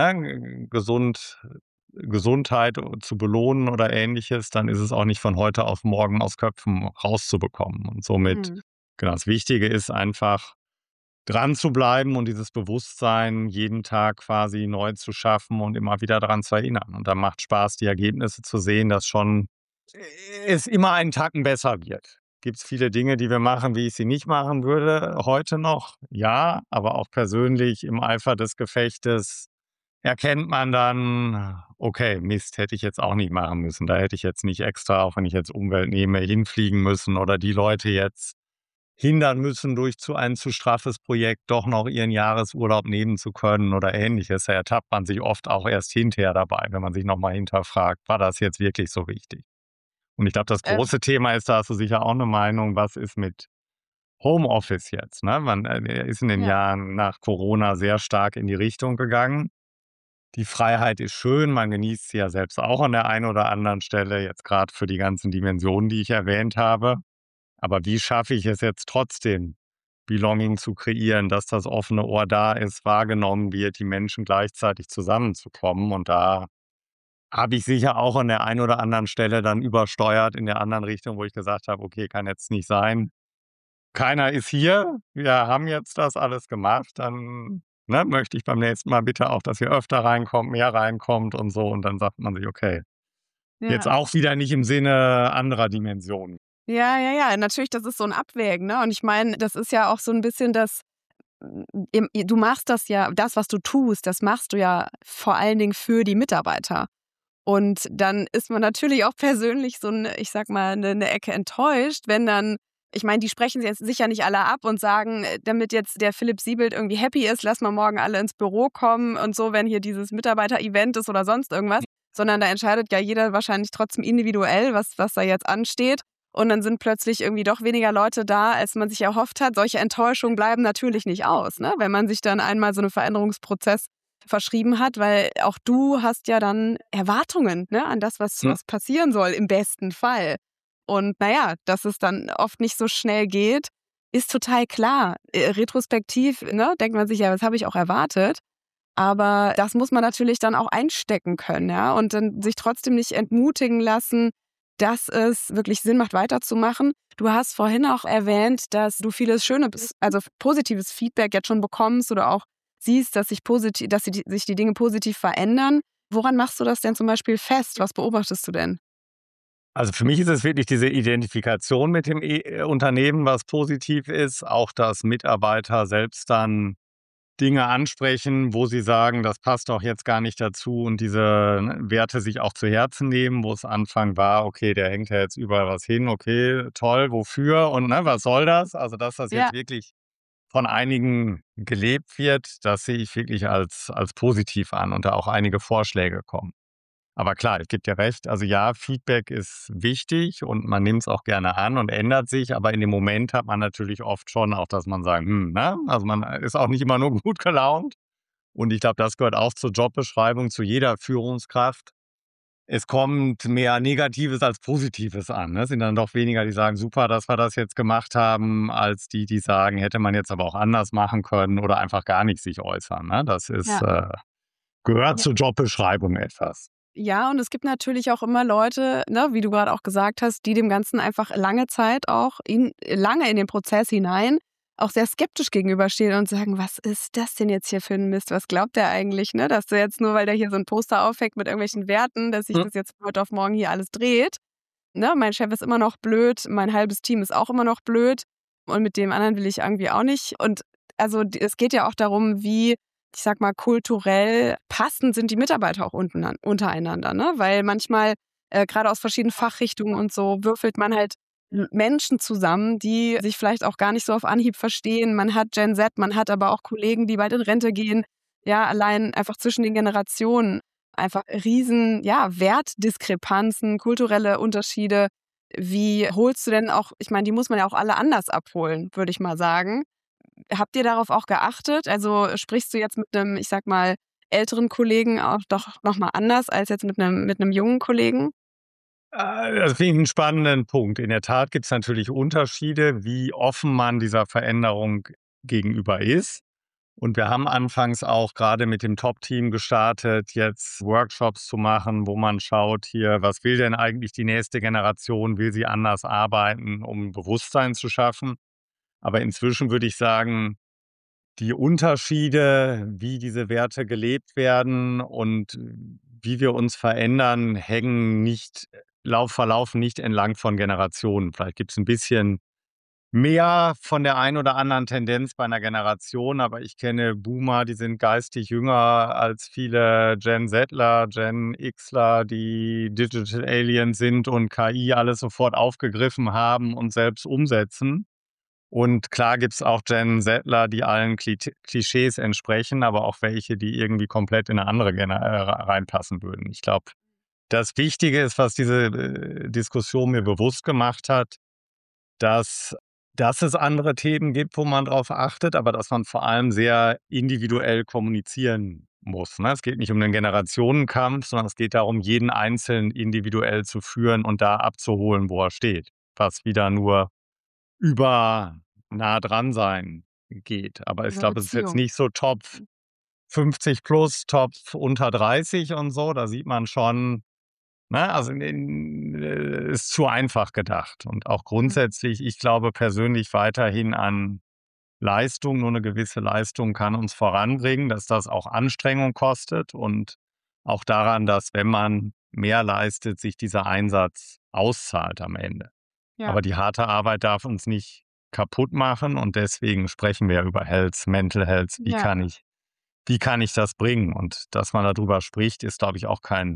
ne, gesund Gesundheit zu belohnen oder Ähnliches, dann ist es auch nicht von heute auf morgen aus Köpfen rauszubekommen. Und somit, Mhm. genau, das Wichtige ist einfach, dran zu bleiben und dieses Bewusstsein jeden Tag quasi neu zu schaffen und immer wieder daran zu erinnern. Und dann macht Spaß, die Ergebnisse zu sehen, dass schon äh, es immer einen Tacken besser wird. Gibt es viele Dinge, die wir machen, wie ich sie nicht machen würde heute noch? Ja, aber auch persönlich im Eifer des Gefechtes erkennt man dann: „Okay, Mist, hätte ich jetzt auch nicht machen müssen. Da hätte ich jetzt nicht extra, auch wenn ich jetzt Umwelt nehme, hinfliegen müssen oder die Leute jetzt hindern müssen, durch zu ein zu straffes Projekt doch noch ihren Jahresurlaub nehmen zu können“ oder Ähnliches. Da ertappt man sich oft auch erst hinterher dabei, wenn man sich noch mal hinterfragt: „War das jetzt wirklich so wichtig?“ Und ich glaube, das Ähm, große Thema ist, da hast du sicher auch 'ne Meinung, was ist mit Homeoffice jetzt, ne? Man, äh, ist in den ja. Jahren nach Corona sehr stark in die Richtung gegangen. Die Freiheit ist schön, man genießt sie ja selbst auch an der einen oder anderen Stelle, jetzt grad für die ganzen Dimensionen, die ich erwähnt habe. Aber wie schaffe ich es jetzt trotzdem, Belonging zu kreieren, dass das offene Ohr da ist, wahrgenommen wird, die Menschen gleichzeitig zusammenzukommen? Und da habe ich sicher auch an der einen oder anderen Stelle dann übersteuert in der anderen Richtung, wo ich gesagt habe: „Okay, kann jetzt nicht sein. Keiner ist hier. Wir haben jetzt das alles gemacht. Dann, ne, möchte ich beim nächsten Mal bitte auch, dass ihr öfter reinkommt, mehr reinkommt“ und so. Und dann sagt man sich: „Okay, jetzt Ja. auch wieder nicht im Sinne anderer Dimensionen.“ Ja, ja, ja, natürlich, das ist so 'n Abwägen, ne? Und ich meine, das ist ja auch so 'n bisschen das hm, im du machst das ja das, was du tust, das machst du ja vor allen Dingen für die Mitarbeiter. Und dann ist man natürlich auch persönlich so 'n, ich sage mal, 'ne 'ne Ecke enttäuscht, wenn dann ich meine, die sprechen jetzt sicher nicht alle ab und sagen: „Äh, damit jetzt der Philipp Siebelt irgendwie happy ist, lassen wir morgen alle ins Büro kommen und so, wenn hier dieses Mitarbeiter-Event ist oder sonst irgendwas.“ Sondern da entscheidet ja jeder wahrscheinlich trotzdem individuell, was was da jetzt ansteht. Und dann sind plötzlich irgendwie doch weniger Leute da, als man sich erhofft hat. Solche Enttäuschungen bleiben natürlich nicht aus, ne, wenn man sich dann einmal so 'nen Veränderungsprozess verschrieben hat, weil auch du hast ja dann Erwartungen, ne, an das, was Hm. was passieren soll im besten Fall. Und na ja, dass es dann oft nicht so schnell geht, ist total klar. Äh, retrospektiv, ne, denkt man sich: „Ja, das habe ich auch erwartet.“ Aber das muss man natürlich dann auch einstecken können, ja, und dann sich trotzdem nicht entmutigen lassen, dass es wirklich Sinn macht, weiterzumachen. Du hast vorhin auch erwähnt, dass du vieles schönes, also positives Feedback jetzt schon bekommst oder auch siehst, dass sich positi dass si sich die Dinge positiv verändern. Woran machst du das denn zum Beispiel fest? Was beobachtest du denn? Also, für mich ist es wirklich diese Identifikation mit dem e Unternehmen, was positiv ist. Auch, dass Mitarbeiter selbst dann Dinge ansprechen, wo sie sagen: „Das passt doch jetzt gar nicht dazu“ und diese, ne, Werte sich auch zu Herzen nehmen, wo es Anfang war: „Okay, der hängt ja jetzt überall was hin. Okay, toll, wofür und, ne, was soll das?“ Also, dass das Ja. jetzt wirklich von einigen gelebt wird, das sehe ich wirklich als als positiv an und da auch einige Vorschläge kommen. Aber klar, ich gebe dir recht, also ja, Feedback ist wichtig und man nimmt's auch gerne an und ändert sich, aber in dem Moment hat man natürlich oft schon auch, dass man sagt: „Hm“, ne? Also, man ist auch nicht immer nur gut gelaunt und ich glaube, das gehört auch zur Jobbeschreibung, zu jeder Führungskraft. Es kommt mehr Negatives als Positives an, ne? Es sind dann doch weniger, die sagen: „Super, dass wir das jetzt gemacht haben“, als die, die sagen: „Hätte man jetzt aber auch anders machen können“ oder einfach gar nicht sich äußern, ne? Das ist, Ja. äh gehört Ja. zur Jobbeschreibung etwas. Ja, und es gibt natürlich auch immer Leute, ne, wie du grad auch gesagt hast, die dem Ganzen einfach lange Zeit auch in lange in den Prozess hinein auch sehr skeptisch gegenüberstehen und sagen: „Was ist das denn jetzt hier für 'n Mist? Was glaubt der eigentlich, ne, dass du jetzt nur, weil der hier so 'n Poster aufhängt mit irgendwelchen Werten, dass sich Hm. das jetzt von heute auf morgen hier alles dreht. Ne, mein Chef ist immer noch blöd, mein halbes Team ist auch immer noch blöd und mit dem anderen will ich irgendwie auch nicht.“ Und also, d es geht ja auch darum, wie, ich sage mal, kulturell passend sind die Mitarbeiter auch unternan untereinander, ne? Weil manchmal, äh, grade aus verschiedenen Fachrichtungen und so, würfelt man halt M Menschen zusammen, die sich vielleicht auch gar nicht so auf Anhieb verstehen. Man hat Gen Z, man hat aber auch Kollegen, die bald in Rente gehen. Ja, allein einfach zwischen den Generationen einfach riesen, ja, Wertdiskrepanzen, kulturelle Unterschiede. Wie holst du denn auch ich meine, die muss man ja auch alle anders abholen, würde ich mal sagen. Habt ihr darauf auch geachtet? Also, sprichst du jetzt mit 'nem, ich sage mal, älteren Kollegen auch doch noch mal anders als jetzt mit 'nem mit 'nem jungen Kollegen? Äh, das finde ich 'n spannenden Punkt. In der Tat gibt's natürlich Unterschiede, wie offen man dieser Veränderung gegenüber ist. Und wir haben anfangs auch grade mit dem Top-Team gestartet, jetzt Workshops zu machen, wo man schaut hier: „Was will denn eigentlich die nächste Generation? Will sie anders arbeiten?“, um Bewusstsein zu schaffen. Aber inzwischen würde ich sagen, die Unterschiede, wie diese Werte gelebt werden und wie wir uns verändern, hängen nicht lauf, verlaufen nicht entlang von Generationen. Vielleicht gibt es ein bisschen mehr von der einen oder anderen Tendenz bei einer Generation, aber ich kenne Boomer, die sind geistig jünger als viele Gen Zler, Gen Xler, die Digital Aliens sind und K I alles sofort aufgegriffen haben und selbst umsetzen. Und klar gibt es auch Gen Zler, die allen Kli- Klischees entsprechen, aber auch welche, die irgendwie komplett in eine andere Gener äh, reinpassen würden. Ich glaube, das Wichtige ist, was diese äh, Diskussion mir bewusst gemacht hat, dass, dass es andere Themen gibt, wo man drauf achtet, aber dass man vor allem sehr individuell kommunizieren muss. Ne? Es geht nicht um den Generationenkampf, sondern es geht darum, jeden Einzelnen individuell zu führen und da abzuholen, wo er steht. Was wieder nur über nah dran sein geht. Aber ich Über glaube, es ist jetzt Beziehung. nicht so Top fünfzig plus, Top unter dreißig und so. Da sieht man schon, ne, also in, in, äh, ist zu einfach gedacht. Und auch Mhm. grundsätzlich, ich glaube persönlich weiterhin an Leistung. Nur eine gewisse Leistung kann uns voranbringen, dass das auch Anstrengung kostet und auch daran, dass, wenn man mehr leistet, sich dieser Einsatz auszahlt am Ende. Ja, Aber die harte Arbeit darf uns nicht kaputt machen und deswegen sprechen wir über Health, Mental Health. Wie ja, kann ich, wie kann ich das bringen? Und dass man darüber spricht, ist, glaube ich, auch kein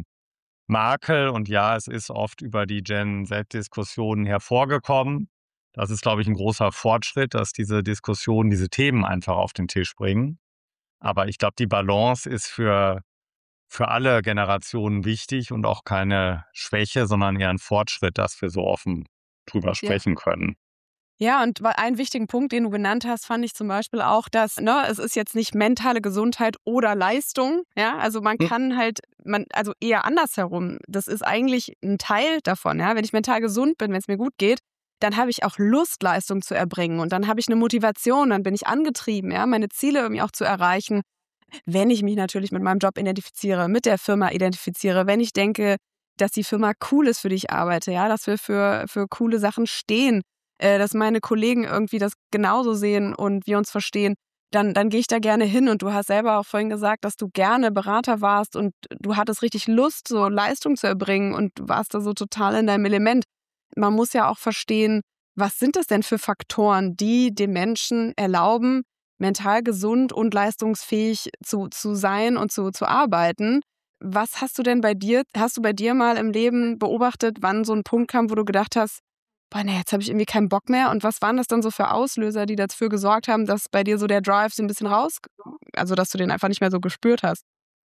Makel. Und ja, es ist oft über die Gen Z-Diskussionen hervorgekommen. Das ist, glaube ich, ein großer Fortschritt, dass diese Diskussionen, diese Themen einfach auf den Tisch bringen. Aber ich glaube, die Balance ist für, für alle Generationen wichtig und auch keine Schwäche, sondern eher ein Fortschritt, dass wir so offen drüber ja. sprechen können. Ja, und wa- einen wichtigen Punkt, den du genannt hast, fand ich zum Beispiel auch, dass, ne, es ist jetzt nicht mentale Gesundheit oder Leistung, ja, also man Hm. kann halt, man, also eher andersherum, das ist eigentlich ein Teil davon, ja, wenn ich mental gesund bin, wenn es mir gut geht, dann habe ich auch Lust, Leistung zu erbringen und dann habe ich eine Motivation, dann bin ich angetrieben, ja, meine Ziele irgendwie auch zu erreichen, wenn ich mich natürlich mit meinem Job identifiziere, mit der Firma identifiziere, wenn ich denke, dass die Firma cool ist, für die ich arbeite, ja, dass wir für, für coole Sachen stehen, äh, dass meine Kollegen irgendwie das genauso sehen und wir uns verstehen, dann, dann gehe ich da gerne hin. Und du hast selber auch vorhin gesagt, dass du gerne Berater warst und du hattest richtig Lust, so Leistung zu erbringen und du warst da so total in deinem Element. Man muss ja auch verstehen, was sind das denn für Faktoren, die dem Menschen erlauben, mental gesund und leistungsfähig zu, zu sein und zu, zu arbeiten. Was hast du denn bei dir, hast du bei dir mal im Leben beobachtet, wann so ein Punkt kam, wo du gedacht hast, boah, nee, jetzt habe ich irgendwie keinen Bock mehr? Und was waren das dann so für Auslöser, die dafür gesorgt haben, dass bei dir so der Drive so ein bisschen raus, also dass du den einfach nicht mehr so gespürt hast?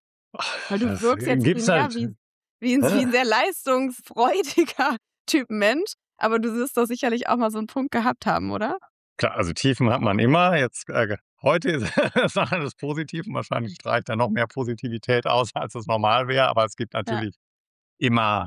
Weil du Das wirkst jetzt gibt's primär halt. wie, wie, ein, wie ein sehr leistungsfreudiger Typ Mensch, aber du wirst doch sicherlich auch mal so einen Punkt gehabt haben, oder? Klar, also Tiefen hat man immer. Jetzt äh, heute ist es alles positiv und wahrscheinlich streicht da noch mehr Positivität aus, als es normal wäre. Aber es gibt Ja. natürlich immer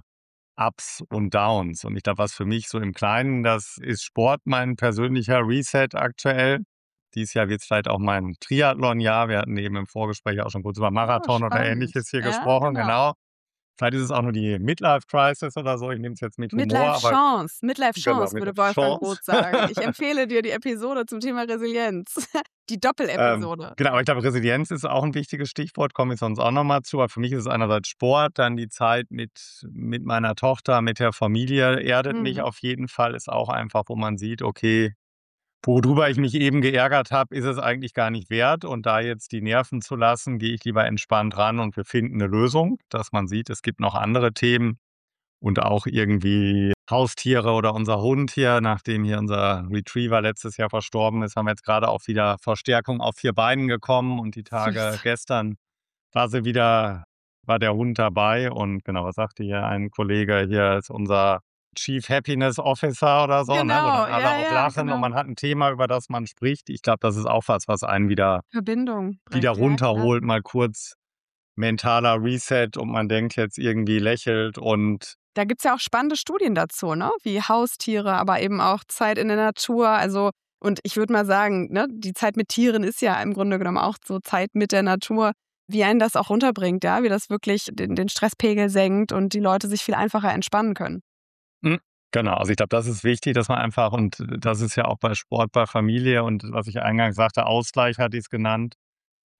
Ups und Downs. Und ich glaube, was für mich so im Kleinen, das ist Sport, mein persönlicher Reset aktuell. Dieses Jahr wird es vielleicht auch mein Triathlon-Jahr. Wir hatten eben im Vorgespräch auch schon kurz über Oh, Marathon oder spannend. Ähnliches hier Ja, gesprochen. genau. Genau. Vielleicht ist es auch nur die Midlife-Crisis oder so. Ich nehme es jetzt mit Humor, aber Midlife-Chance, genau, Midlife-Chance, würde Wolfgang Midlife-Chance. Roth sagen. Ich empfehle dir die Episode zum Thema Resilienz. Die Ähm, Doppelepisode. genau, aber ich glaube, Resilienz ist auch ein wichtiges Stichwort, komme ich sonst auch nochmal zu. Aber für mich ist es einerseits Sport, dann die Zeit mit, mit meiner Tochter, mit der Familie, erdet mich Mhm. auf jeden Fall, ist auch einfach, wo man sieht, okay, worüber ich mich eben geärgert habe, ist es eigentlich gar nicht wert. Und da jetzt die Nerven zu lassen, gehe ich lieber entspannt ran und wir finden eine Lösung, dass man sieht, es gibt noch andere Themen und auch irgendwie Haustiere oder unser Hund hier, nachdem hier unser Retriever letztes Jahr verstorben ist, haben wir jetzt gerade auch wieder Verstärkung auf vier Beinen gekommen und die Tage Süß. gestern war sie wieder, war der Hund dabei und genau, was sagte hier ein Kollege, hier ist unser Chief Happiness Officer oder so, ne, wo Genau, dann alle ja, auch ja, lachen und genau. man hat ein Thema, über das man spricht. Ich glaube, das ist auch was, was einen wieder, Verbindung wieder bringt, ja, klar. runterholt, mal kurz mentaler Reset und man denkt jetzt irgendwie lächelt und Da gibt's ja auch spannende Studien dazu, ne? Wie Haustiere, aber eben auch Zeit in der Natur. Also, und ich würde mal sagen, ne, die Zeit mit Tieren ist ja im Grunde genommen auch so Zeit mit der Natur, wie einen das auch runterbringt, ja, wie das wirklich den, den Stresspegel senkt und die Leute sich viel einfacher entspannen können. Mhm. Genau, also ich glaube, das ist wichtig, dass man einfach, und das ist ja auch bei Sport, bei Familie und was ich eingangs sagte, Ausgleich hatte ich es genannt.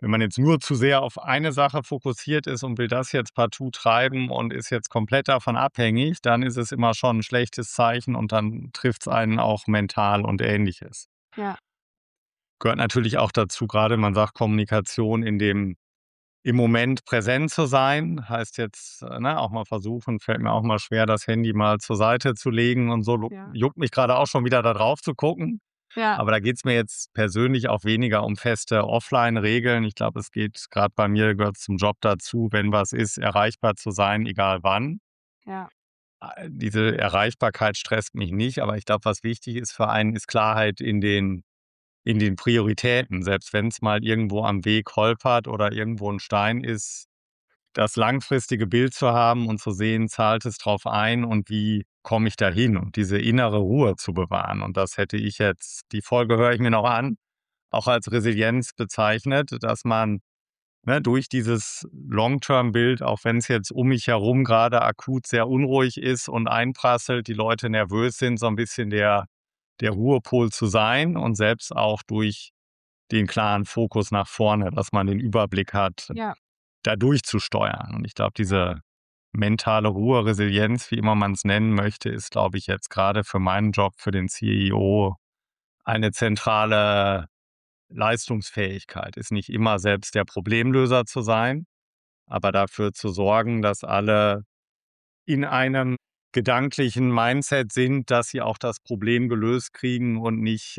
wenn man jetzt nur zu sehr auf eine Sache fokussiert ist und will das jetzt partout treiben und ist jetzt komplett davon abhängig, dann ist es immer schon ein schlechtes Zeichen und dann trifft es einen auch mental und Ähnliches. Ja. Gehört natürlich auch dazu, gerade man sagt Kommunikation in dem im Moment präsent zu sein, heißt jetzt, ne, auch mal versuchen, fällt mir auch mal schwer, das Handy mal zur Seite zu legen und so. Ja. Juckt mich gerade auch schon wieder da drauf zu gucken. Ja. Aber da geht es mir jetzt persönlich auch weniger um feste Offline-Regeln. Ich glaube, es geht gerade bei mir, gehört zum Job dazu, wenn was ist, erreichbar zu sein, egal wann. Ja. Diese Erreichbarkeit stresst mich nicht, aber ich glaube, was wichtig ist für einen, ist Klarheit in den in den Prioritäten, selbst wenn es mal irgendwo am Weg holpert oder irgendwo ein Stein ist, das langfristige Bild zu haben und zu sehen, zahlt es drauf ein und wie komme ich dahin und diese innere Ruhe zu bewahren. Und das hätte ich jetzt, die Folge höre ich mir noch an, auch als Resilienz bezeichnet, dass man, ne, durch dieses Long-Term-Bild, auch wenn es jetzt um mich herum gerade akut sehr unruhig ist und einprasselt, die Leute nervös sind, so ein bisschen der der Ruhepol zu sein und selbst auch durch den klaren Fokus nach vorne, dass man den Überblick hat, Ja. da durchzusteuern. Und ich glaube, diese mentale Ruhe, Resilienz, wie immer man es nennen möchte, ist, glaube ich, jetzt gerade für meinen Job, für den C E O, eine zentrale Leistungsfähigkeit. Ist nicht immer selbst der Problemlöser zu sein, aber dafür zu sorgen, dass alle in einem gedanklichen Mindset sind, dass sie auch das Problem gelöst kriegen und nicht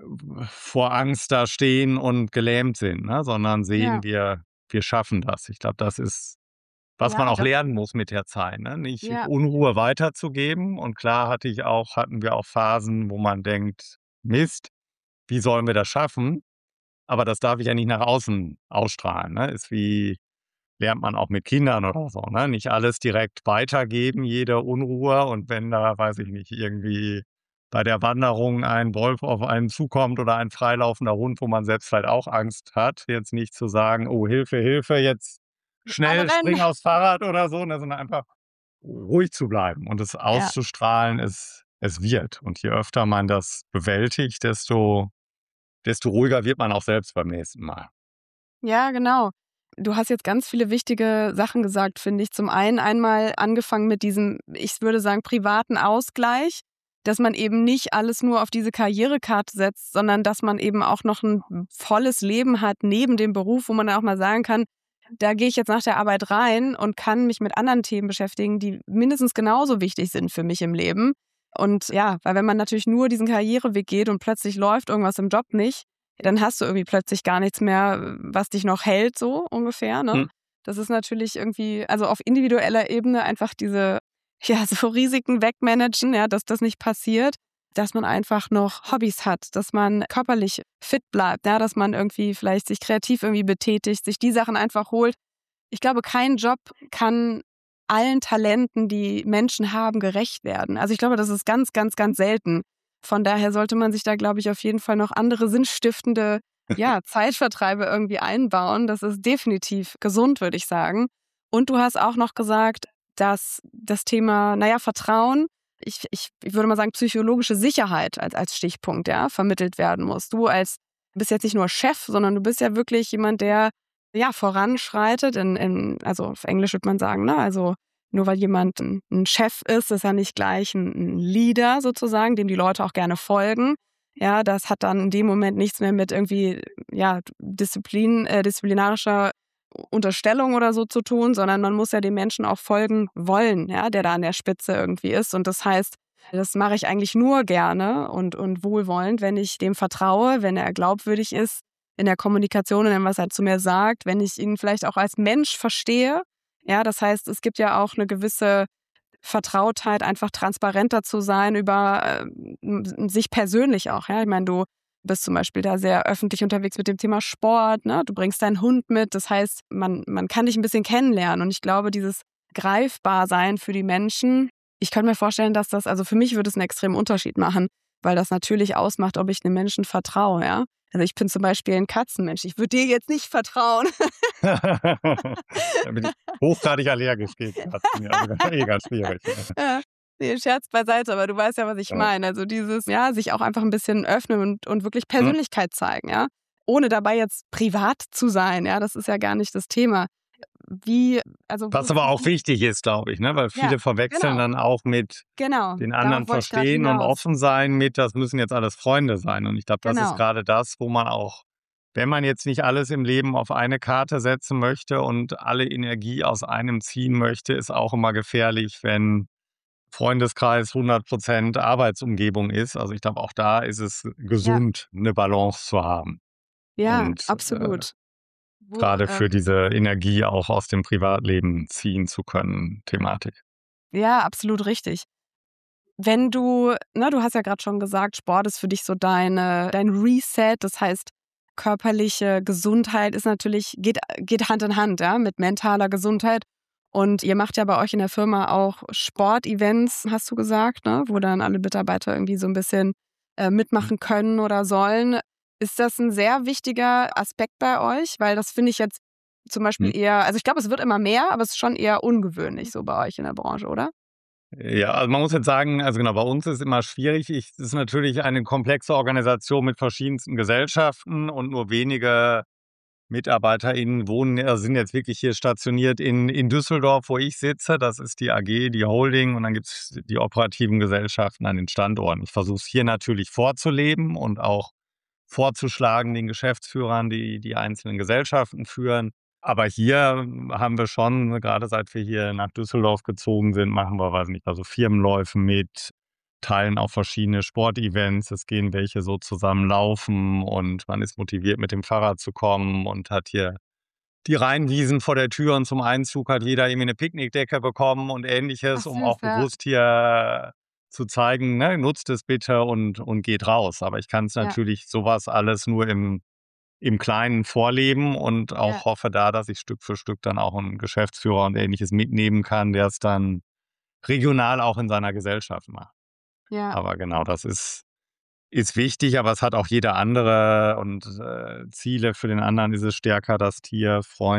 vor Angst da stehen und gelähmt sind, ne? Sondern sehen, Ja. wir, wir schaffen das. Ich glaube, das ist, was Ja, man auch das- lernen muss mit der Zeit, ne? Nicht Ja. Unruhe weiterzugeben. Und klar hatte ich auch, hatten wir auch Phasen, wo man denkt, Mist, wie sollen wir das schaffen? Aber das darf ich ja nicht nach außen ausstrahlen, ne? Ist wie, lernt man auch mit Kindern oder so, ne? Nicht alles direkt weitergeben, jede Unruhe. Und wenn da, weiß ich nicht, irgendwie bei der Wanderung ein Wolf auf einen zukommt oder ein freilaufender Hund, wo man selbst vielleicht auch Angst hat, jetzt nicht zu sagen, oh, Hilfe, Hilfe, jetzt schnell Alle rennen. spring aufs Fahrrad oder so, ne, sondern einfach ruhig zu bleiben und es auszustrahlen, es, es wird. Und je öfter man das bewältigt, desto, desto ruhiger wird man auch selbst beim nächsten Mal. Ja, genau. Du hast jetzt ganz viele wichtige Sachen gesagt, finde ich. Zum einen einmal angefangen mit diesem, ich würde sagen, privaten Ausgleich, dass man eben nicht alles nur auf diese Karrierekarte setzt, sondern dass man eben auch noch ein volles Leben hat neben dem Beruf, wo man dann auch mal sagen kann, da gehe ich jetzt nach der Arbeit rein und kann mich mit anderen Themen beschäftigen, die mindestens genauso wichtig sind für mich im Leben. Und ja, weil wenn man natürlich nur diesen Karriereweg geht und plötzlich läuft irgendwas im Job nicht, dann hast du irgendwie plötzlich gar nichts mehr, was dich noch hält, so ungefähr. Ne? Hm. Das ist natürlich irgendwie, also auf individueller Ebene einfach diese, ja, so Risiken wegmanagen, ja, dass das nicht passiert, dass man einfach noch Hobbys hat, dass man körperlich fit bleibt, ja, dass man irgendwie vielleicht sich kreativ irgendwie betätigt, sich die Sachen einfach holt. Ich glaube, kein Job kann allen Talenten, die Menschen haben, gerecht werden. Also ich glaube, das ist ganz, ganz, ganz selten. Von daher sollte man sich da, glaube ich, auf jeden Fall noch andere sinnstiftende ja, Zeitvertreibe irgendwie einbauen. Das ist definitiv gesund, würde ich sagen. Und du hast auch noch gesagt, dass das Thema, naja, Vertrauen, ich, ich, ich würde mal sagen, psychologische Sicherheit als, als Stichpunkt, ja, vermittelt werden muss. Du als, bist jetzt nicht nur Chef, sondern du bist ja wirklich jemand, der ja voranschreitet. In, in, also auf Englisch würde man sagen, ne, also nur weil jemand ein, ein Chef ist, ist er nicht gleich ein, ein Leader sozusagen, dem die Leute auch gerne folgen. Ja, das hat dann in dem Moment nichts mehr mit irgendwie ja Disziplin, äh, disziplinarischer Unterstellung oder so zu tun, sondern man muss ja dem Menschen auch folgen wollen, ja, der da an der Spitze irgendwie ist. Und das heißt, das mache ich eigentlich nur gerne und, und wohlwollend, wenn ich dem vertraue, wenn er glaubwürdig ist in der Kommunikation und in was er zu mir sagt, wenn ich ihn vielleicht auch als Mensch verstehe. Ja, das heißt, es gibt ja auch eine gewisse Vertrautheit, einfach transparenter zu sein über äh, sich persönlich auch. Ja, ich meine, du bist zum Beispiel da sehr öffentlich unterwegs mit dem Thema Sport, ne? Du bringst deinen Hund mit. Das heißt, man, man kann dich ein bisschen kennenlernen. Und ich glaube, dieses Greifbarsein für die Menschen, ich könnte mir vorstellen, dass das, also für mich würde es einen extremen Unterschied machen, weil das natürlich ausmacht, ob ich einem Menschen vertraue, ja. Also ich bin zum Beispiel ein Katzenmensch. Ich würde dir jetzt nicht vertrauen. Da bin ich hochgradig allergisch gegen Katzen. Ja, also eh ganz schwierig. Ja. Nee, Scherz beiseite, aber du weißt ja, was ich Ja. meine. Also dieses, ja, sich auch einfach ein bisschen öffnen und, und wirklich Persönlichkeit zeigen, ja. ohne dabei jetzt privat zu sein. Ja, das ist ja gar nicht das Thema. Wie, also Was aber auch wichtig ist, glaube ich, ne? Weil viele ja, verwechseln genau, dann auch mit genau. den Darauf anderen wollte ich gerade verstehen und hinaus. offen sein mit, das müssen jetzt alles Freunde sein. Und ich glaube, das ist Genau. gerade das, wo man auch, wenn man jetzt nicht alles im Leben auf eine Karte setzen möchte und alle Energie aus einem ziehen möchte, ist auch immer gefährlich, wenn Freundeskreis hundert Prozent Arbeitsumgebung ist. Also ich glaube, auch da ist es Ja, gesund, eine Balance zu haben. ja, Und äh, absolut. Wo, gerade für ähm, diese Energie auch aus dem Privatleben ziehen zu können, Thematik. ja, absolut richtig. Wenn du, ne, du hast ja gerade schon gesagt, Sport ist für dich so deine, dein Reset. Das heißt, körperliche Gesundheit ist natürlich, geht, geht Hand in Hand, ja, mit mentaler Gesundheit. Und ihr macht ja bei euch in der Firma auch Sportevents, hast du gesagt, ne, wo dann alle Mitarbeiter irgendwie so ein bisschen äh, mitmachen können oder sollen. Ist das ein sehr wichtiger Aspekt bei euch? Weil das finde ich jetzt zum Beispiel eher, also ich glaube, es wird immer mehr, aber es ist schon eher ungewöhnlich so bei euch in der Branche, oder? Ja, also man muss jetzt sagen, also genau, bei uns ist immer schwierig. Ich, es ist natürlich eine komplexe Organisation mit verschiedensten Gesellschaften und nur wenige MitarbeiterInnen wohnen, äh, sind jetzt wirklich hier stationiert in, in Düsseldorf, wo ich sitze. Das ist die A G, die Holding, und dann gibt es die operativen Gesellschaften an den Standorten. Ich versuche es hier natürlich vorzuleben und auch vorzuschlagen den Geschäftsführern, die die einzelnen Gesellschaften führen. Aber hier haben wir schon, gerade seit wir hier nach Düsseldorf gezogen sind, machen wir, weiß nicht, also Firmenläufe mit, teilen auch verschiedene Sportevents. Es gehen welche so zusammen laufen und man ist motiviert, mit dem Fahrrad zu kommen und hat hier die Rheinwiesen vor der Tür, und zum Einzug hat jeder irgendwie eine Picknickdecke bekommen und Ach Ähnliches, um süß, auch ja. bewusst hier zu zeigen, ne, nutzt es bitte und, und geht raus. Aber ich kann es Ja, natürlich sowas alles nur im im Kleinen vorleben und ja, auch hoffe da, dass ich Stück für Stück dann auch 'n Geschäftsführer und Ähnliches mitnehmen kann, der es dann regional auch in seiner Gesellschaft macht. ja. Aber genau, das ist ist wichtig, aber es hat auch jeder andere und, äh, Ziele. Für den anderen ist es stärker das Tier,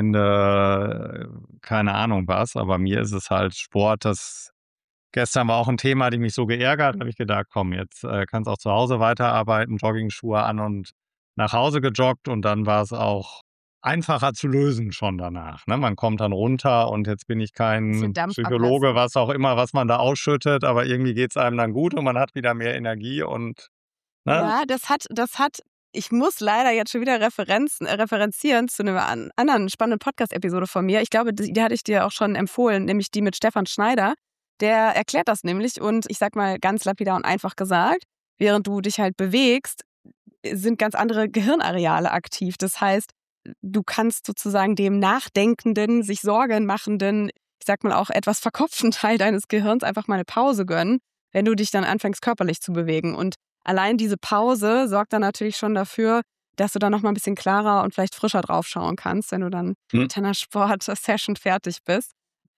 Freunde, äh, keine Ahnung was. Aber mir ist es halt Sport. Das gestern war auch 'n Thema, die mich so geärgert, habe ich gedacht: „Komm, jetzt, äh, kannst auch zu Hause weiterarbeiten“, Joggingschuhe an und nach Hause gejoggt, und dann war es auch einfacher zu lösen schon danach, ne? Man kommt dann runter und jetzt bin ich Bisschen kein Dampf Psychologe, ablassen. was auch immer, was man da ausschüttet, aber irgendwie geht's einem dann gut und man hat wieder mehr Energie und, ne? Ja, das hat das hat ich muss leider jetzt schon wieder Referenzen äh, referenzieren zu 'ner an anderen spannenden Podcast-Episode von mir. Ich glaube, die die hatte ich dir auch schon empfohlen, nämlich die mit Stefan Schneider. Der erklärt das nämlich und ich sage mal ganz lapidar und einfach gesagt, während du dich halt bewegst, sind ganz andere Gehirnareale aktiv. Das heißt, du kannst sozusagen dem nachdenkenden, sich Sorgen machenden, ich sag mal auch etwas verkopften Teil deines Gehirns einfach mal eine Pause gönnen, wenn du dich dann anfängst körperlich zu bewegen. Und allein diese Pause sorgt dann natürlich schon dafür, dass du dann noch mal ein bisschen klarer und vielleicht frischer drauf schauen kannst, wenn du dann Hm. mit deiner Sport-Session fertig bist.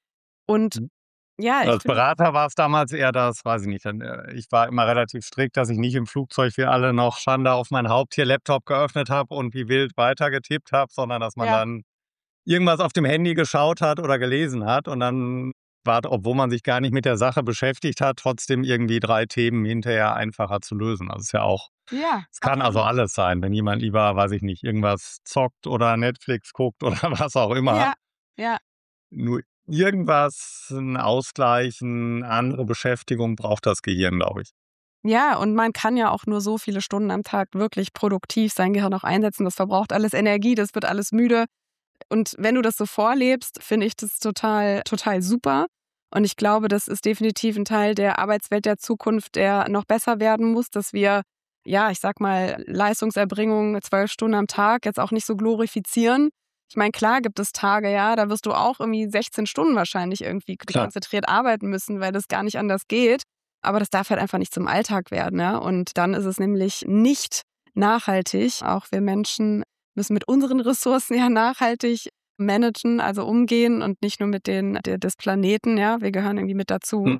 Und Mhm. ja, ich Als finde, Berater war's damals eher das, weiß ich nicht, dann, äh ich war immer relativ strikt, dass ich nicht im Flugzeug wie alle noch Schande auf mein Haupt hier Laptop geöffnet habe und wie wild weitergetippt habe, sondern dass man ja, dann irgendwas auf dem Handy geschaut hat oder gelesen hat und dann war, obwohl man sich gar nicht mit der Sache beschäftigt hat, trotzdem irgendwie drei Themen hinterher einfacher zu lösen. Also, es ist ja auch, ja, es kann also absolut. alles sein, wenn jemand lieber, weiß ich nicht, irgendwas zockt oder Netflix guckt oder was auch immer. Ja, ja. Nur irgendwas, 'n Ausgleich, 'ne andere Beschäftigung braucht das Gehirn, glaube ich. Ja, und man kann ja auch nur so viele Stunden am Tag wirklich produktiv sein Gehirn auch einsetzen. Das verbraucht alles Energie, das wird alles müde. Und wenn du das so vorlebst, finde ich das total, total super. Und ich glaube, das ist definitiv ein Teil der Arbeitswelt der Zukunft, der noch besser werden muss, dass wir, ja, ich sag mal, Leistungserbringung zwölf Stunden am Tag jetzt auch nicht so glorifizieren. Ich meine, klar gibt es Tage, ja, da wirst du auch irgendwie sechzehn Stunden wahrscheinlich irgendwie Klar. konzentriert arbeiten müssen, weil das gar nicht anders geht. Aber das darf halt einfach nicht zum Alltag werden, ja. Und dann ist es nämlich nicht nachhaltig. Auch wir Menschen müssen mit unseren Ressourcen ja nachhaltig managen, also umgehen und nicht nur mit denen der, des Planeten, ja. Wir gehören irgendwie mit dazu. Hm.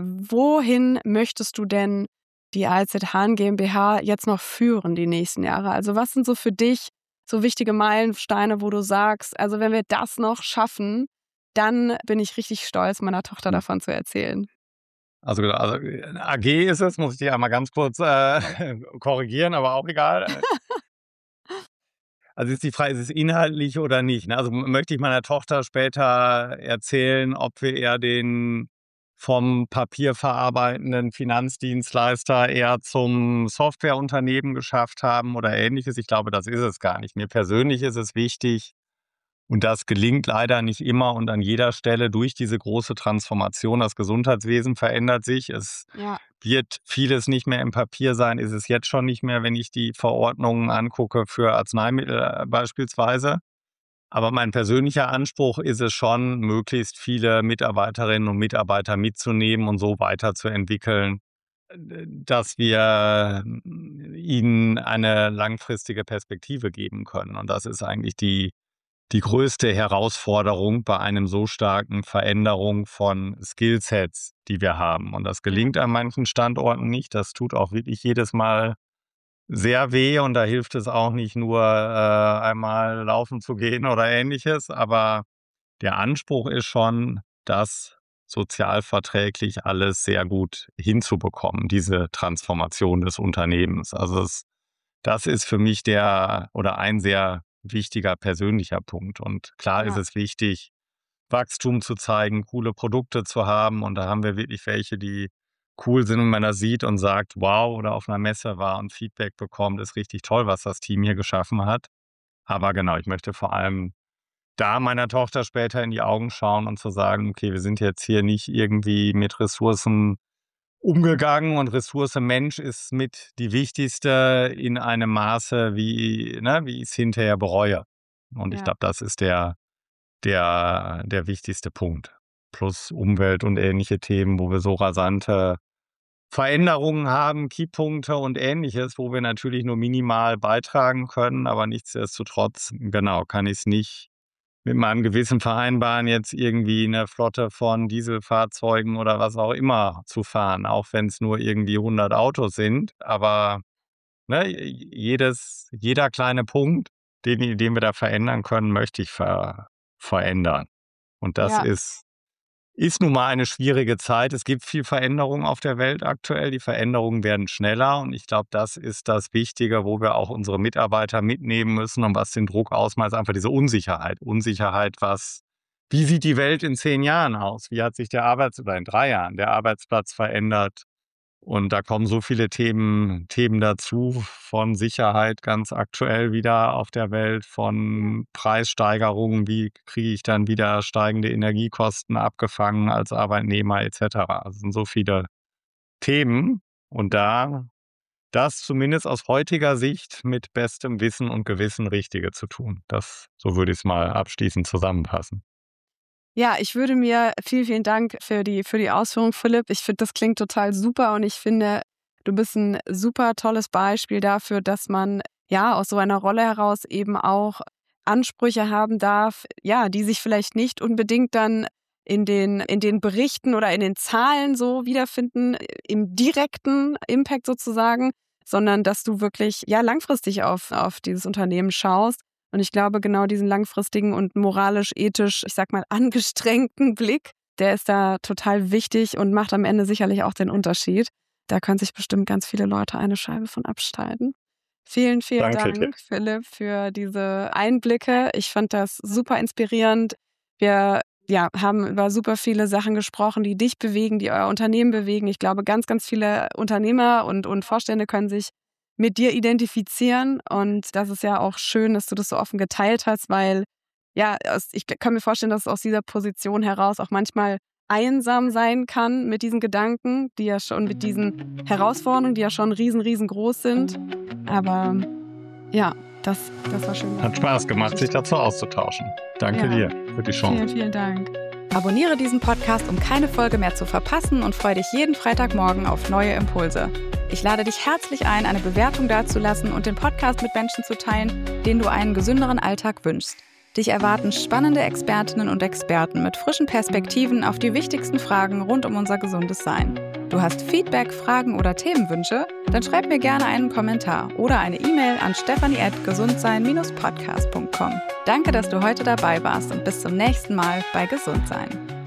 Wohin möchtest du denn die A L Z Hahn GmbH jetzt noch führen die nächsten Jahre? Also was sind so für dich so wichtige Meilensteine, wo du sagst, also wenn wir das noch schaffen, dann bin ich richtig stolz, meiner Tochter Hm. davon zu erzählen. Also, genau, also, äh, A G ist es, muss ich dich einmal ganz kurz, äh, korrigieren, aber auch egal. Also ist die Frage, ist es inhaltlich oder nicht? Ne? Also möchte ich meiner Tochter später erzählen, ob wir eher den vom papierverarbeitenden Finanzdienstleister eher zum Softwareunternehmen geschafft haben oder Ähnliches? Ich glaube, das ist es gar nicht. Mir persönlich ist es wichtig, und das gelingt leider nicht immer und an jeder Stelle durch diese große Transformation. Das Gesundheitswesen verändert sich. Es Ja. wird vieles nicht mehr im Papier sein, ist es jetzt schon nicht mehr, wenn ich die Verordnungen angucke für Arzneimittel beispielsweise. Aber mein persönlicher Anspruch ist es schon, möglichst viele Mitarbeiterinnen und Mitarbeiter mitzunehmen und so weiterzuentwickeln, dass wir ihnen eine langfristige Perspektive geben können. Und das ist eigentlich die Die größte Herausforderung bei einem so starken Veränderung von Skillsets, die wir haben. Und das gelingt an manchen Standorten nicht. Das tut auch wirklich jedes Mal sehr weh. Und da hilft es auch nicht nur, äh, einmal laufen zu gehen oder Ähnliches. Aber der Anspruch ist schon, das sozialverträglich alles sehr gut hinzubekommen, diese Transformation des Unternehmens. Also es, das ist für mich der oder ein sehr wichtiger persönlicher Punkt. Und klar ist Ja. es wichtig, Wachstum zu zeigen, coole Produkte zu haben. Und da haben wir wirklich welche, die cool sind und man das sieht und sagt, wow, oder auf einer Messe war und Feedback bekommt, ist richtig toll, was das Team hier geschaffen hat. Aber genau, ich möchte vor allem da meiner Tochter später in die Augen schauen und zu sagen, okay, wir sind jetzt hier nicht irgendwie mit Ressourcen umgegangen und Ressource Mensch ist mit die wichtigste in einem Maße, wie, ne, wie ich es hinterher bereue. Und ich Ja. glaube, das ist der, der, der wichtigste Punkt. Plus Umwelt und ähnliche Themen, wo wir so rasante Veränderungen haben, Keypunkte und Ähnliches, wo wir natürlich nur minimal beitragen können, aber nichtsdestotrotz, genau, kann ich es nicht mit meinem Gewissen vereinbaren, jetzt irgendwie eine Flotte von Dieselfahrzeugen oder was auch immer zu fahren, auch wenn es nur irgendwie hundert Autos sind. Aber ne, jedes, jeder kleine Punkt, den, den wir da verändern können, möchte ich ver, verändern. Und das Ja. ist, ist nun mal eine schwierige Zeit. Es gibt viel Veränderung auf der Welt aktuell. Die Veränderungen werden schneller. Und ich glaube, das ist das Wichtige, wo wir auch unsere Mitarbeiter mitnehmen müssen und was den Druck ausmacht, ist einfach diese Unsicherheit. Unsicherheit, was, wie sieht die Welt in zehn Jahren aus? Wie hat sich der Arbeits- oder in drei Jahren der Arbeitsplatz verändert? Und da kommen so viele Themen, Themen dazu, von Sicherheit ganz aktuell wieder auf der Welt, von Preissteigerungen, wie kriege ich dann wieder steigende Energiekosten abgefangen als Arbeitnehmer et cetera. Also es sind so viele Themen und da das zumindest aus heutiger Sicht mit bestem Wissen und Gewissen Richtige zu tun. Das, so würde ich es mal abschließend zusammenfassen. Ja, ich würde mir, vielen, vielen Dank für die, für die Ausführung, Philipp. Ich finde, das klingt total super und ich finde, du bist ein super tolles Beispiel dafür, dass man ja aus so einer Rolle heraus eben auch Ansprüche haben darf, ja, die sich vielleicht nicht unbedingt dann in den, in den Berichten oder in den Zahlen so wiederfinden, im direkten Impact sozusagen, sondern dass du wirklich ja langfristig auf, auf dieses Unternehmen schaust. Und ich glaube, genau diesen langfristigen und moralisch-ethisch, ich sag mal, angestrengten Blick, der ist da total wichtig und macht am Ende sicherlich auch den Unterschied. Da können sich bestimmt ganz viele Leute eine Scheibe von abschneiden. Vielen, vielen Danke dir. Dank, Philipp, für diese Einblicke. Ich fand das super inspirierend. Wir ja, haben über super viele Sachen gesprochen, die dich bewegen, die euer Unternehmen bewegen. Ich glaube, ganz, ganz viele Unternehmer und, und Vorstände können sich mit dir identifizieren. Und das ist ja auch schön, dass du das so offen geteilt hast, weil ja, ich kann mir vorstellen, dass es aus dieser Position heraus auch manchmal einsam sein kann mit diesen Gedanken, die ja schon mit diesen Herausforderungen, die ja schon riesen, riesengroß sind. Aber ja, das, das war schön. Hat Spaß gemacht, sich dazu auszutauschen. Danke Ja. dir für die Chance. Vielen, vielen Dank. Abonniere diesen Podcast, um keine Folge mehr zu verpassen und freue dich jeden Freitagmorgen auf neue Impulse. Ich lade dich herzlich ein, eine Bewertung dazulassen und den Podcast mit Menschen zu teilen, denen du einen gesünderen Alltag wünschst. Dich erwarten spannende Expertinnen und Experten mit frischen Perspektiven auf die wichtigsten Fragen rund um unser gesundes Sein. Du hast Feedback, Fragen oder Themenwünsche? Dann schreib mir gerne einen Kommentar oder eine E-Mail an stefanie at gesundsein Bindestrich podcast punkt com. Danke, dass du heute dabei warst und bis zum nächsten Mal bei Gesundsein.